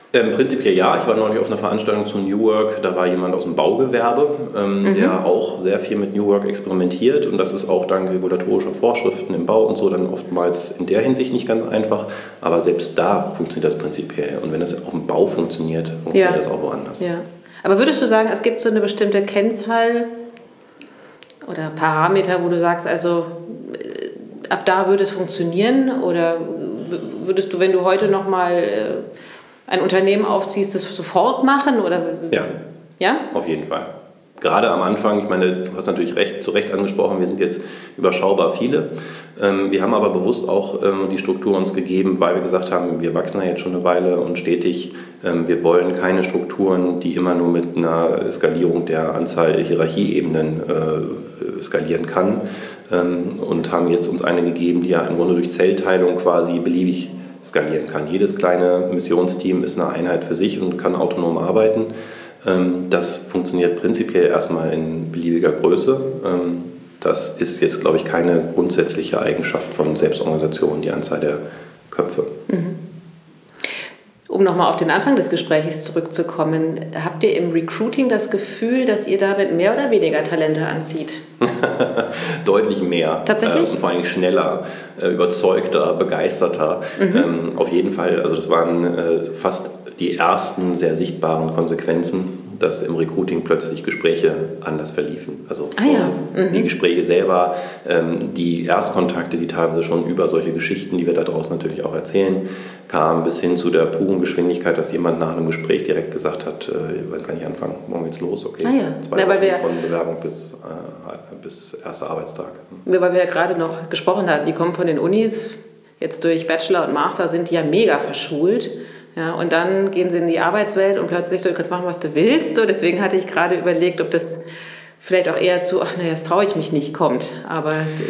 Ähm, prinzipiell ja. Ich war neulich auf einer Veranstaltung zu New Work. Da war jemand aus dem Baugewerbe, ähm, mhm. der auch sehr viel mit New Work experimentiert. Und das ist auch dank regulatorischer Vorschriften im Bau und so dann oftmals in der Hinsicht nicht ganz einfach. Aber selbst da funktioniert das prinzipiell. Und wenn es auf dem Bau funktioniert, funktioniert ja. das auch woanders. Ja. Aber würdest du sagen, es gibt so eine bestimmte Kennzahl oder Parameter, wo du sagst, also ab da würde es funktionieren? Oder würdest du, wenn du heute nochmal ein Unternehmen aufziehst, das sofort machen? Oder? Ja, ja, auf jeden Fall. Gerade am Anfang, ich meine, du hast natürlich recht, zu Recht angesprochen, wir sind jetzt überschaubar viele. Wir haben aber bewusst auch die Struktur uns gegeben, weil wir gesagt haben, wir wachsen ja jetzt schon eine Weile und stetig. Wir wollen keine Strukturen, die immer nur mit einer Skalierung der Anzahl Hierarchieebenen skalieren kann. Und haben jetzt uns eine gegeben, die ja im Grunde durch Zellteilung quasi beliebig skalieren kann. Jedes kleine Missionsteam ist eine Einheit für sich und kann autonom arbeiten. Das funktioniert prinzipiell erstmal in beliebiger Größe. Das ist jetzt, glaube ich, keine grundsätzliche Eigenschaft von Selbstorganisation, die Anzahl der Köpfe. Mhm. Um nochmal auf den Anfang des Gesprächs zurückzukommen, habt ihr im Recruiting das Gefühl, dass ihr damit mehr oder weniger Talente anzieht? Deutlich mehr. Tatsächlich? Äh, und vor allem schneller, äh, überzeugter, begeisterter. Mhm. Ähm, auf jeden Fall. Also das waren äh, fast die ersten sehr sichtbaren Konsequenzen, dass im Recruiting plötzlich Gespräche anders verliefen. Also ah, ja. mhm. die Gespräche selber, ähm, die Erstkontakte, die teilweise schon über solche Geschichten, die wir da draußen natürlich auch erzählen, kamen bis hin zu der puren Geschwindigkeit, dass jemand nach einem Gespräch direkt gesagt hat, äh, wann kann ich anfangen? Morgen geht's los? Okay, ah, ja. zwei Na, Wochen wir, von Bewerbung bis, äh, bis erster Arbeitstag. Weil wir ja gerade noch gesprochen hatten, die kommen von den Unis, jetzt durch Bachelor und Master sind die ja mega verschult. Ja, und dann gehen sie in die Arbeitswelt und plötzlich so, du kannst machen, was du willst. So, deswegen hatte ich gerade überlegt, ob das vielleicht auch eher zu, ach naja, das traue ich mich nicht, kommt. Aber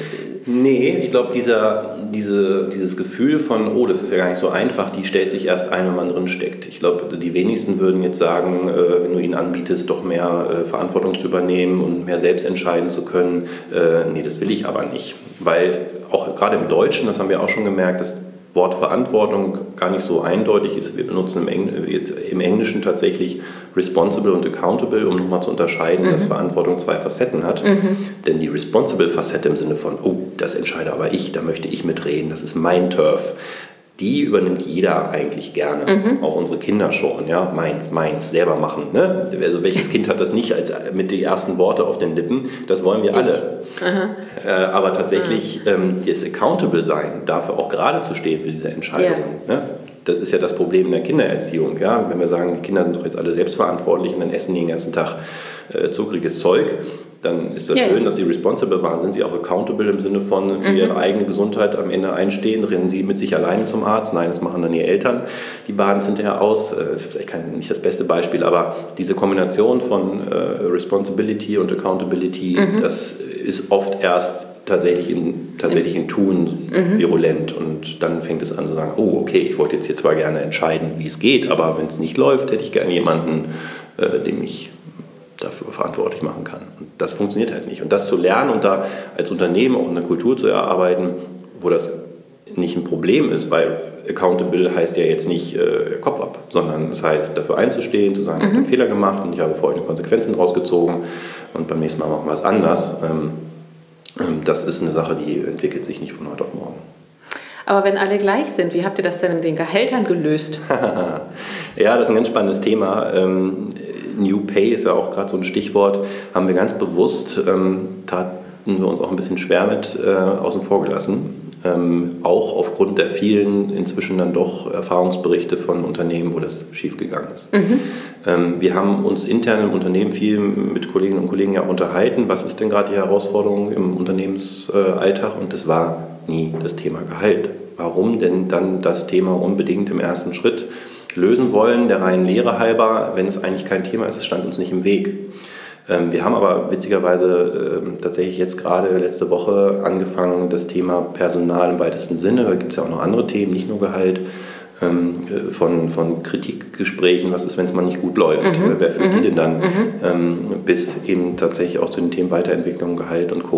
nee, ich glaube, dieser, diese, dieses Gefühl von, oh, das ist ja gar nicht so einfach, die stellt sich erst ein, wenn man drin steckt. Ich glaube, die wenigsten würden jetzt sagen, äh, wenn du ihnen anbietest, doch mehr äh, Verantwortung zu übernehmen und mehr selbst entscheiden zu können, äh, nee, das will ich aber nicht. Weil auch gerade im Deutschen, das haben wir auch schon gemerkt, das Wort Verantwortung gar nicht so eindeutig ist. Wir benutzen im, Engl- jetzt im Englischen tatsächlich responsible und accountable, um nochmal zu unterscheiden, mhm. dass Verantwortung zwei Facetten hat. Mhm. Denn die responsible Facette im Sinne von, oh, das entscheide aber ich, da möchte ich mitreden, das ist mein Turf. Die übernimmt jeder eigentlich gerne, mhm. auch unsere Kinder schon, ja, meins, meins, selber machen. Ne? Also welches Kind hat das nicht als mit den ersten Worte auf den Lippen? Das wollen wir alle. Äh, aber tatsächlich ähm, das Accountable sein, dafür auch gerade zu stehen für diese Entscheidungen. Yeah. Ne? Das ist ja das Problem in der Kindererziehung. Ja? Wenn wir sagen, die Kinder sind doch jetzt alle selbstverantwortlich und dann essen die den ganzen Tag äh, zuckriges Zeug, dann ist das yeah. schön, dass sie responsible waren. Sind sie auch accountable im Sinne von für mhm. ihre eigene Gesundheit am Ende einstehen? Rennen sie mit sich alleine zum Arzt? Nein, das machen dann ihre Eltern. Die baden es hinterher aus. Das ist vielleicht kein, nicht das beste Beispiel, aber diese Kombination von äh, Responsibility und Accountability, mhm. das ist oft erst tatsächlich im, tatsächlich im Tun mhm. virulent. Und dann fängt es an zu sagen, oh, okay, ich wollte jetzt hier zwar gerne entscheiden, wie es geht, aber wenn es nicht läuft, hätte ich gerne jemanden, äh, dem ich dafür verantwortlich machen kann. Und das funktioniert halt nicht. Und das zu lernen und da als Unternehmen auch eine Kultur zu erarbeiten, wo das nicht ein Problem ist, weil accountable heißt ja jetzt nicht äh, Kopf ab, sondern es heißt, dafür einzustehen, zu sagen, mhm. ich habe einen Fehler gemacht und ich habe folgende Konsequenzen daraus gezogen und beim nächsten Mal machen wir es anders. Ähm, ähm, das ist eine Sache, die entwickelt sich nicht von heute auf morgen. Aber wenn alle gleich sind, wie habt ihr das denn mit den Gehältern gelöst? Ja, das ist ein ganz spannendes Thema. Ähm, New Pay ist ja auch gerade so ein Stichwort, haben wir ganz bewusst, ähm, taten wir uns auch ein bisschen schwer mit äh, außen vor gelassen. Ähm, auch aufgrund der vielen inzwischen dann doch Erfahrungsberichte von Unternehmen, wo das schiefgegangen ist. Mhm. Ähm, wir haben uns intern im Unternehmen viel mit Kolleginnen und Kollegen ja unterhalten, was ist denn gerade die Herausforderung im Unternehmensalltag, und das war nie das Thema Gehalt. Warum denn dann das Thema unbedingt im ersten Schritt lösen wollen, der reinen Lehre halber, wenn es eigentlich kein Thema ist, es stand uns nicht im Weg. Ähm, wir haben aber witzigerweise äh, tatsächlich jetzt gerade letzte Woche angefangen, das Thema Personal im weitesten Sinne, da gibt es ja auch noch andere Themen, nicht nur Gehalt, ähm, von, von Kritikgesprächen, was ist, wenn es mal nicht gut läuft, mhm. wer führt mhm. die denn dann, mhm. ähm, bis eben tatsächlich auch zu den Themen Weiterentwicklung, Gehalt und Co.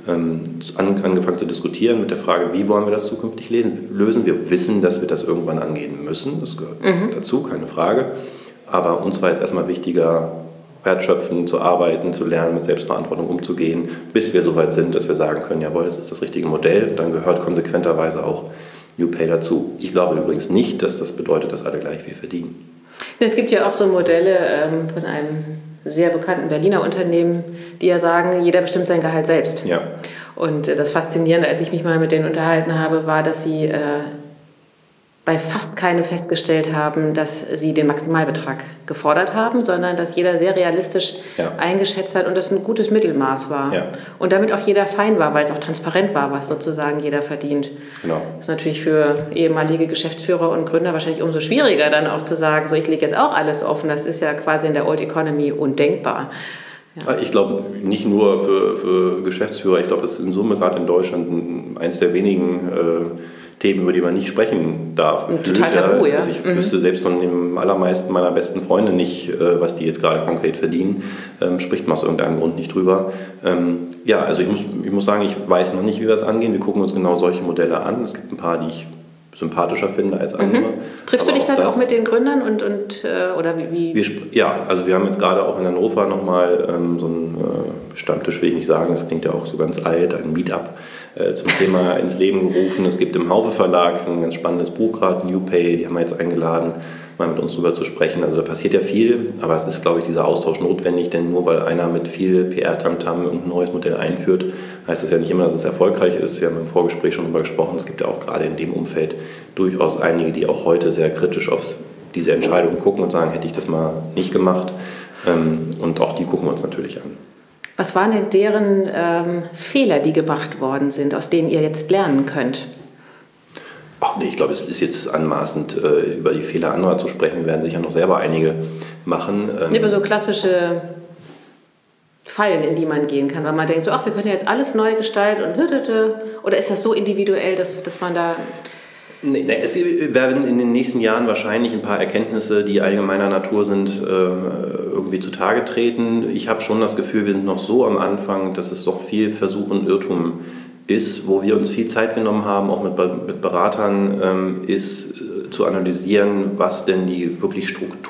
ähm, an, angefangen zu diskutieren mit der Frage, wie wollen wir das zukünftig lesen, lösen. Wir wissen, dass wir das irgendwann angehen müssen, das gehört mhm. dazu, keine Frage. Aber uns war jetzt erstmal wichtiger, wertschöpfen, zu arbeiten, zu lernen, mit Selbstverantwortung umzugehen, bis wir so weit sind, dass wir sagen können, jawohl, das ist das richtige Modell. Dann gehört konsequenterweise auch NewPay dazu. Ich glaube übrigens nicht, dass das bedeutet, dass alle gleich viel verdienen. Es gibt ja auch so Modelle ähm, von einem sehr bekannten Berliner Unternehmen, die ja sagen, jeder bestimmt sein Gehalt selbst. Ja. Und äh, das Faszinierende, als ich mich mal mit denen unterhalten habe, war, dass sie äh, bei fast keinem festgestellt haben, dass sie den Maximalbetrag gefordert haben, sondern dass jeder sehr realistisch ja. eingeschätzt hat und das ein gutes Mittelmaß war. Ja. Und damit auch jeder fein war, weil es auch transparent war, was sozusagen jeder verdient. Genau. Das ist natürlich für ehemalige Geschäftsführer und Gründer wahrscheinlich umso schwieriger, dann auch zu sagen, so ich lege jetzt auch alles offen. Das ist ja quasi in der Old Economy undenkbar. Ja. Ich glaube, nicht nur für, für Geschäftsführer, ich glaube, das ist in Summe gerade in Deutschland eins der wenigen äh, Themen, über die man nicht sprechen darf. Total tabu, ja. Also ich mhm. wüsste selbst von den allermeisten meiner besten Freunde nicht, was die jetzt gerade konkret verdienen. Ähm, spricht man aus irgendeinem Grund nicht drüber. Ähm, ja, also ich muss, ich muss sagen, ich weiß noch nicht, wie wir das angehen. Wir gucken uns genau solche Modelle an. Es gibt ein paar, die ich sympathischer finde als andere. Mhm. Triffst Aber du dich dann auch mit den Gründern und, und oder wie? Wir, ja, also wir haben jetzt gerade auch in Hannover nochmal ähm, so einen äh, Stammtisch, will ich nicht sagen, das klingt ja auch so ganz alt, ein Meetup äh, zum Thema ins Leben gerufen. Es gibt im Haufe Verlag ein ganz spannendes Buch gerade, NewPay, die haben wir jetzt eingeladen, mal mit uns drüber zu sprechen. Also da passiert ja viel, aber es ist, glaube ich, dieser Austausch notwendig, denn nur weil einer mit viel P R-Tamtam irgendein neues Modell einführt, heißt das ja nicht immer, dass es erfolgreich ist. Wir haben im Vorgespräch schon darüber gesprochen, es gibt ja auch gerade in dem Umfeld durchaus einige, die auch heute sehr kritisch auf diese Entscheidung gucken und sagen, hätte ich das mal nicht gemacht. Und auch die gucken wir uns natürlich an. Was waren denn deren ähm, Fehler, die gemacht worden sind, aus denen ihr jetzt lernen könnt? Ach nee, ich glaube, es ist jetzt anmaßend, äh, über die Fehler anderer zu sprechen. Wir werden sicher noch selber einige machen. Ähm über so klassische Fallen, in die man gehen kann, weil man denkt so, ach, wir können ja jetzt alles neu gestalten und oder ist das so individuell, dass, dass man da... Nee, nee, es werden in den nächsten Jahren wahrscheinlich ein paar Erkenntnisse, die allgemeiner Natur sind, äh, irgendwie zutage treten. Ich habe schon das Gefühl, wir sind noch so am Anfang, dass es doch viel Versuch und Irrtum ist, wo wir uns viel Zeit genommen haben, auch mit, mit Beratern, ähm, ist äh, zu analysieren, was denn die wirklich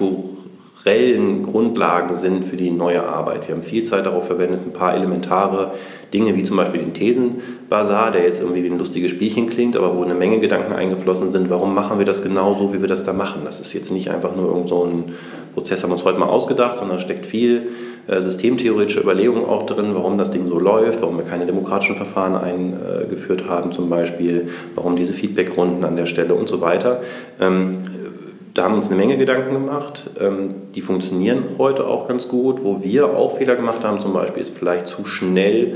strukturellen Grundlagen sind für die neue Arbeit. Wir haben viel Zeit darauf verwendet, ein paar elementare Dinge wie zum Beispiel den Thesenbasar, der jetzt irgendwie wie ein lustiges Spielchen klingt, aber wo eine Menge Gedanken eingeflossen sind, warum machen wir das genau so, wie wir das da machen. Das ist jetzt nicht einfach nur irgend so ein Prozess, haben wir uns heute mal ausgedacht, sondern da steckt viel äh, systemtheoretische Überlegungen auch drin, warum das Ding so läuft, warum wir keine demokratischen Verfahren eingeführt haben zum Beispiel, warum diese Feedbackrunden an der Stelle und so weiter. Ähm, Da haben wir uns eine Menge Gedanken gemacht, die funktionieren heute auch ganz gut. Wo wir auch Fehler gemacht haben zum Beispiel, ist vielleicht zu schnell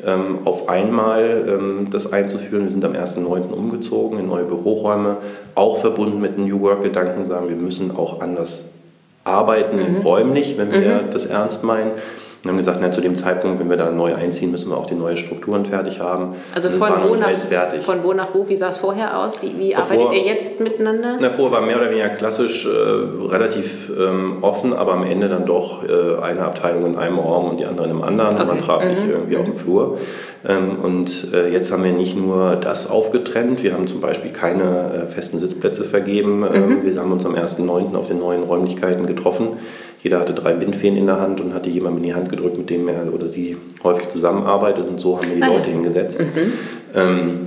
auf einmal das einzuführen. Wir sind am ersten neunten umgezogen in neue Büroräume, auch verbunden mit New Work-Gedanken, sagen wir müssen auch anders arbeiten, mhm. räumlich, wenn wir mhm. das ernst meinen. Und haben gesagt, na, zu dem Zeitpunkt, wenn wir da neu einziehen, müssen wir auch die neuen Strukturen fertig haben. Also von wo, nach, von wo nach wo, wie sah es vorher aus? Wie, wie arbeitet vor, ihr jetzt miteinander? Na, vorher war mehr oder weniger klassisch, äh, relativ ähm, offen, aber am Ende dann doch äh, eine Abteilung in einem Raum und die andere in einem anderen. Okay. Und man traf mhm. sich irgendwie mhm. auf dem Flur. Ähm, und äh, jetzt haben wir nicht nur das aufgetrennt, wir haben zum Beispiel keine äh, festen Sitzplätze vergeben. Mhm. Ähm, wir haben uns am ersten neunten auf den neuen Räumlichkeiten getroffen. Jeder hatte drei Bindfäden in der Hand und hatte jemandem in die Hand gedrückt, mit dem er oder sie häufig zusammenarbeitet. Und so haben wir die ah, Leute ja. hingesetzt. Mhm. Ähm,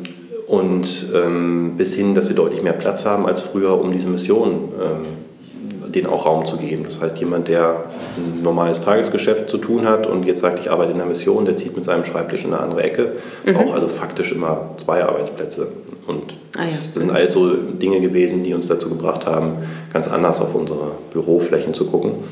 und ähm, bis hin, dass wir deutlich mehr Platz haben als früher, um diese Mission ähm, denen auch Raum zu geben. Das heißt, jemand, der ein normales Tagesgeschäft zu tun hat und jetzt sagt, ich arbeite in der Mission, der zieht mit seinem Schreibtisch in eine andere Ecke. Mhm. Auch also faktisch immer zwei Arbeitsplätze. Und ah, ja. das sind alles so Dinge gewesen, die uns dazu gebracht haben, ganz anders auf unsere Büroflächen zu gucken.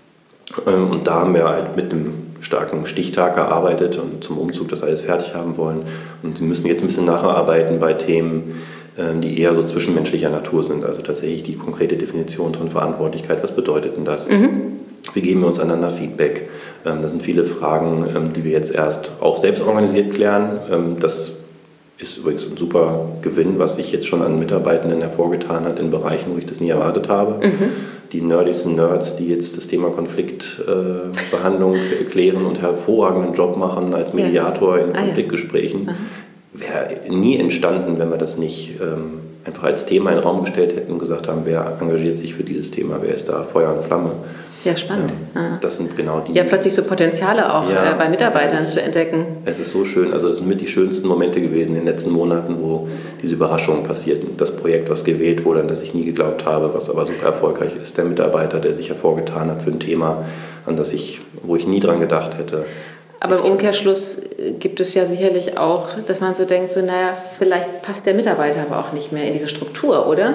Und da haben wir halt mit einem starken Stichtag gearbeitet und zum Umzug das alles fertig haben wollen. Und wir müssen jetzt ein bisschen nacharbeiten bei Themen, die eher so zwischenmenschlicher Natur sind. Also tatsächlich die konkrete Definition von Verantwortlichkeit. Was bedeutet denn das? Mhm. Wie geben wir uns einander Feedback? Das sind viele Fragen, die wir jetzt erst auch selbst organisiert klären. Das ist übrigens ein super Gewinn, was sich jetzt schon an Mitarbeitenden hervorgetan hat in Bereichen, wo ich das nie erwartet habe. Mhm. die nerdigsten Nerds, die jetzt das Thema Konfliktbehandlung äh, klären und hervorragenden Job machen als Mediator ja. in ah, Konfliktgesprächen, ja. wäre nie entstanden, wenn wir das nicht ähm, einfach als Thema in den Raum gestellt hätten und gesagt haben, wer engagiert sich für dieses Thema, wer ist da Feuer und Flamme. Ja, spannend. Ja, das sind genau die... Ja, plötzlich so Potenziale auch ja, äh, bei Mitarbeitern zu entdecken. Es ist so schön, also das sind mit die schönsten Momente gewesen in den letzten Monaten, wo diese Überraschungen passierten. Das Projekt, was gewählt wurde, an das ich nie geglaubt habe, was aber super erfolgreich ist. Der Mitarbeiter, der sich hervorgetan hat für ein Thema, an das ich, wo ich nie dran gedacht hätte. Aber im Umkehrschluss gibt es ja sicherlich auch, dass man so denkt, so naja, vielleicht passt der Mitarbeiter aber auch nicht mehr in diese Struktur, oder?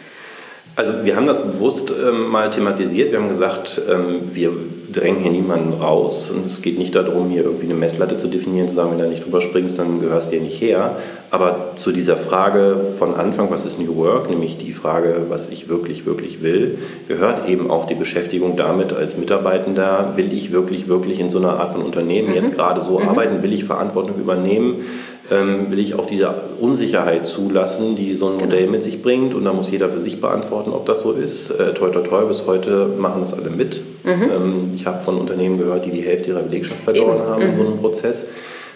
Also wir haben das bewusst ähm, mal thematisiert. Wir haben gesagt, ähm, wir drängen hier niemanden raus. Und es geht nicht darum, hier irgendwie eine Messlatte zu definieren, zu sagen, wenn du da nicht drüber springst, dann gehörst du hier nicht her. Aber zu dieser Frage von Anfang, was ist New Work, nämlich die Frage, was ich wirklich, wirklich will, gehört eben auch die Beschäftigung damit als Mitarbeitender. Will ich wirklich, wirklich in so einer Art von Unternehmen mhm. jetzt gerade so mhm. arbeiten? Will ich Verantwortung übernehmen? Ähm, will ich auch diese Unsicherheit zulassen, die so ein Modell genau. mit sich bringt. Und da muss jeder für sich beantworten, ob das so ist. Äh, toi, toi, toi, bis heute machen das alle mit. Mhm. Ähm, ich habe von Unternehmen gehört, die die Hälfte ihrer Belegschaft verloren Eben. haben mhm. in so einem Prozess.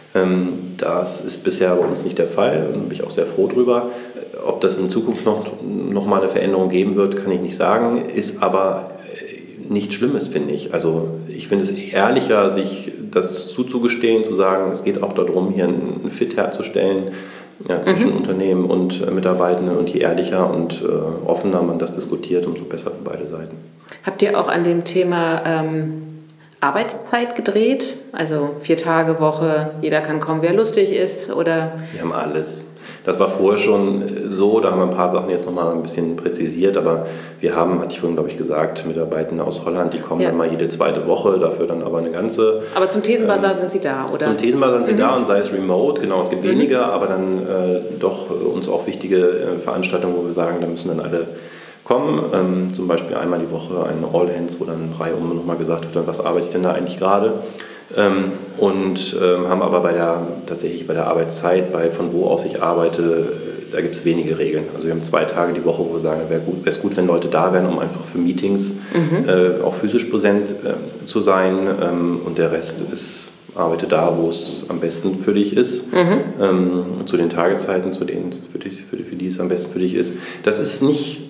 Ähm, das ist bisher bei uns nicht der Fall und bin ich auch sehr froh drüber. Ob das in Zukunft noch, noch mal eine Veränderung geben wird, kann ich nicht sagen. Ist aber nichts Schlimmes, finde ich. Also ich finde es ehrlicher, sich das zuzugestehen, zu sagen, es geht auch darum, hier einen Fit herzustellen ja, zwischen mhm. Unternehmen und äh, Mitarbeitenden, und je ehrlicher und äh, offener man das diskutiert, umso besser für beide Seiten. Habt ihr auch an dem Thema ähm, Arbeitszeit gedreht? Also vier Tage Woche, jeder kann kommen, wer lustig ist, oder? Wir haben alles. Das war vorher schon so, da haben wir ein paar Sachen jetzt nochmal ein bisschen präzisiert, aber wir haben, hatte ich vorhin, glaube ich, gesagt, Mitarbeitende aus Holland, die kommen ja. dann mal jede zweite Woche, dafür dann aber eine ganze... Aber zum Thesenbasar ähm, sind sie da, oder? Zum Thesenbasar sind sie mhm. da, und sei es remote, genau, es gibt mhm. weniger, aber dann äh, doch uns auch wichtige äh, Veranstaltungen, wo wir sagen, da müssen dann alle kommen, ähm, zum Beispiel einmal die Woche ein All-Hands, wo dann reihum nochmal gesagt wird, was arbeite ich denn da eigentlich gerade? Ähm, und ähm, haben aber bei der, tatsächlich bei der Arbeitszeit, bei von wo aus ich arbeite, da gibt es wenige Regeln. Also wir haben zwei Tage die Woche, wo wir sagen, wäre gut, wäre es gut, wenn Leute da wären, um einfach für Meetings mhm. äh, auch physisch präsent äh, zu sein. Ähm, und der Rest ist, arbeite da, wo es am besten für dich ist, mhm. ähm, zu den Tageszeiten, zu denen für die, für, die, für die es am besten für dich ist. Das ist nicht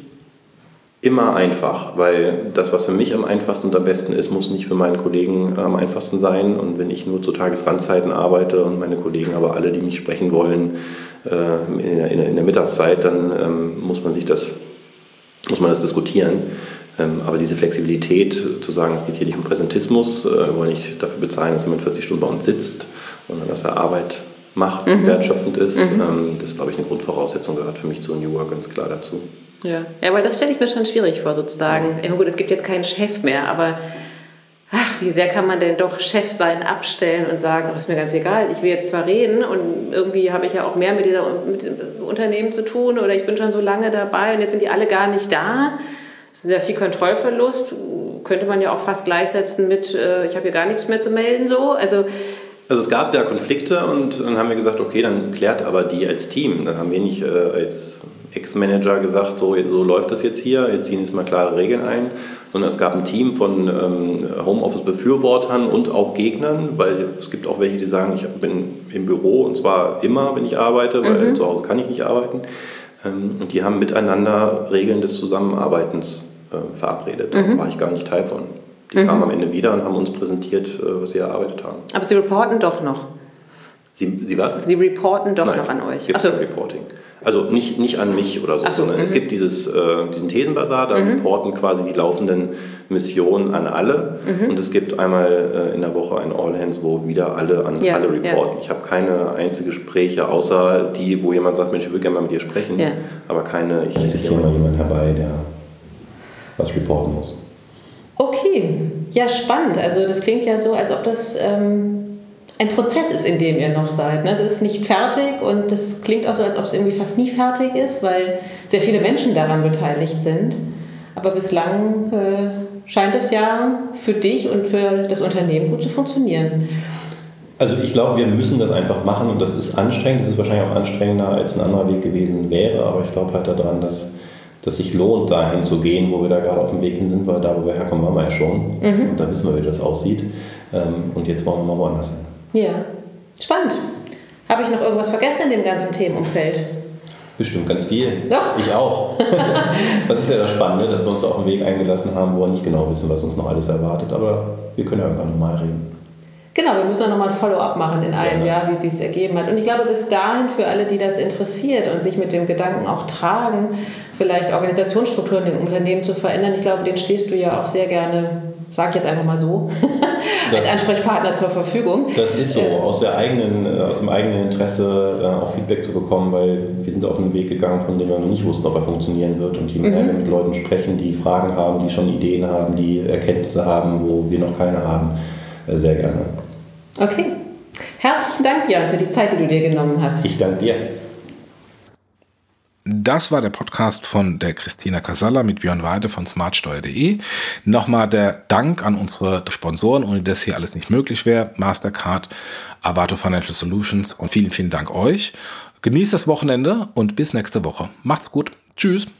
immer einfach, weil das, was für mich am einfachsten und am besten ist, muss nicht für meinen Kollegen am einfachsten sein. Und wenn ich nur zu Tagesrandzeiten arbeite und meine Kollegen aber alle, die mich sprechen wollen, äh, in, der, in der Mittagszeit, dann ähm, muss man sich das, muss man das diskutieren. Ähm, aber diese Flexibilität, zu sagen, es geht hier nicht um Präsentismus, äh, wir wollen nicht dafür bezahlen, dass jemand vierzig Stunden bei uns sitzt, sondern dass er Arbeit macht, mhm. wertschöpfend ist, mhm. ähm, das ist, glaube ich, eine Grundvoraussetzung, gehört für mich zu New Work ganz klar dazu. Ja, ja, weil das stelle ich mir schon schwierig vor, sozusagen. Ja, gut, es gibt jetzt keinen Chef mehr, aber ach, wie sehr kann man denn doch Chef sein, abstellen und sagen, ach, ist mir ganz egal, ich will jetzt zwar reden und irgendwie habe ich ja auch mehr mit dieser mit dem Unternehmen zu tun oder ich bin schon so lange dabei und jetzt sind die alle gar nicht da. Das ist ja viel Kontrollverlust, könnte man ja auch fast gleichsetzen mit, äh, ich habe hier gar nichts mehr zu melden, so, also... Also es gab da Konflikte und dann haben wir gesagt, okay, dann klärt aber die als Team. Dann haben wir nicht äh, als Ex-Manager gesagt, so, so läuft das jetzt hier, jetzt ziehen jetzt mal klare Regeln ein, sondern es gab ein Team von ähm, Homeoffice-Befürwortern und auch Gegnern, weil es gibt auch welche, die sagen, ich bin im Büro und zwar immer, wenn ich arbeite, weil mhm. zu Hause kann ich nicht arbeiten. Ähm, und die haben miteinander Regeln des Zusammenarbeitens äh, verabredet. Da mhm. war ich gar nicht Teil von. Die mhm. kamen am Ende wieder und haben uns präsentiert, was sie erarbeitet haben. Aber sie reporten doch noch. Sie, sie was? Sie reporten doch Nein, noch an euch. Gibt kein Reporting. Also nicht, nicht an mich oder so, so sondern mhm. es gibt dieses, äh, diesen Thesenbasar, da mhm. reporten quasi die laufenden Missionen an alle. Mhm. Und es gibt einmal äh, in der Woche ein All-Hands, wo wieder alle an ja, alle reporten. Ja. Ich habe keine einzigen Gespräche, außer die, wo jemand sagt, Mensch, ich will gerne mal mit dir sprechen. Ja. Aber keine, ich ziehe mal jemanden herbei, der was reporten muss. Okay, ja, spannend. Also das klingt ja so, als ob das ähm, ein Prozess ist, in dem ihr noch seid. Ne? Es ist nicht fertig und das klingt auch so, als ob es irgendwie fast nie fertig ist, weil sehr viele Menschen daran beteiligt sind. Aber bislang äh, scheint es ja für dich und für das Unternehmen gut zu funktionieren. Also ich glaube, wir müssen das einfach machen und das ist anstrengend. Das ist wahrscheinlich auch anstrengender, als ein anderer Weg gewesen wäre. Aber ich glaube halt daran, dass das sich lohnt, dahin zu gehen, wo wir da gerade auf dem Weg hin sind, weil da, wo wir herkommen, waren wir ja schon. Mhm. Und da wissen wir, wie das aussieht. Und jetzt wollen wir mal woanders hin. Ja, spannend. Habe ich noch irgendwas vergessen in dem ganzen Themenumfeld? Bestimmt ganz viel. Ja. Ich auch. Das ist ja das Spannende, dass wir uns da auf einen Weg eingelassen haben, wo wir nicht genau wissen, was uns noch alles erwartet. Aber wir können ja irgendwann nochmal reden. Genau, wir müssen auch nochmal ein Follow-up machen in einem ja. Jahr, wie es sich ergeben hat. Und ich glaube, bis dahin für alle, die das interessiert und sich mit dem Gedanken auch tragen, vielleicht Organisationsstrukturen in Unternehmen zu verändern, ich glaube, den stehst du ja auch sehr gerne, sage ich jetzt einfach mal so, als das, Ansprechpartner zur Verfügung. Das ist so, aus, der eigenen, aus dem eigenen Interesse auch Feedback zu bekommen, weil wir sind auf einen Weg gegangen, von dem wir noch nicht wussten, ob er funktionieren wird. Und je mehr mhm. wir mit Leuten sprechen, die Fragen haben, die schon Ideen haben, die Erkenntnisse haben, wo wir noch keine haben, sehr gerne. Okay. Herzlichen Dank, Björn, für die Zeit, die du dir genommen hast. Ich danke dir. Das war der Podcast von der Christina Casalla mit Björn Weide von smartsteuer punkt de. Nochmal der Dank an unsere Sponsoren, ohne das hier alles nicht möglich wäre. Mastercard, Avato Financial Solutions und vielen, vielen Dank euch. Genießt das Wochenende und bis nächste Woche. Macht's gut. Tschüss.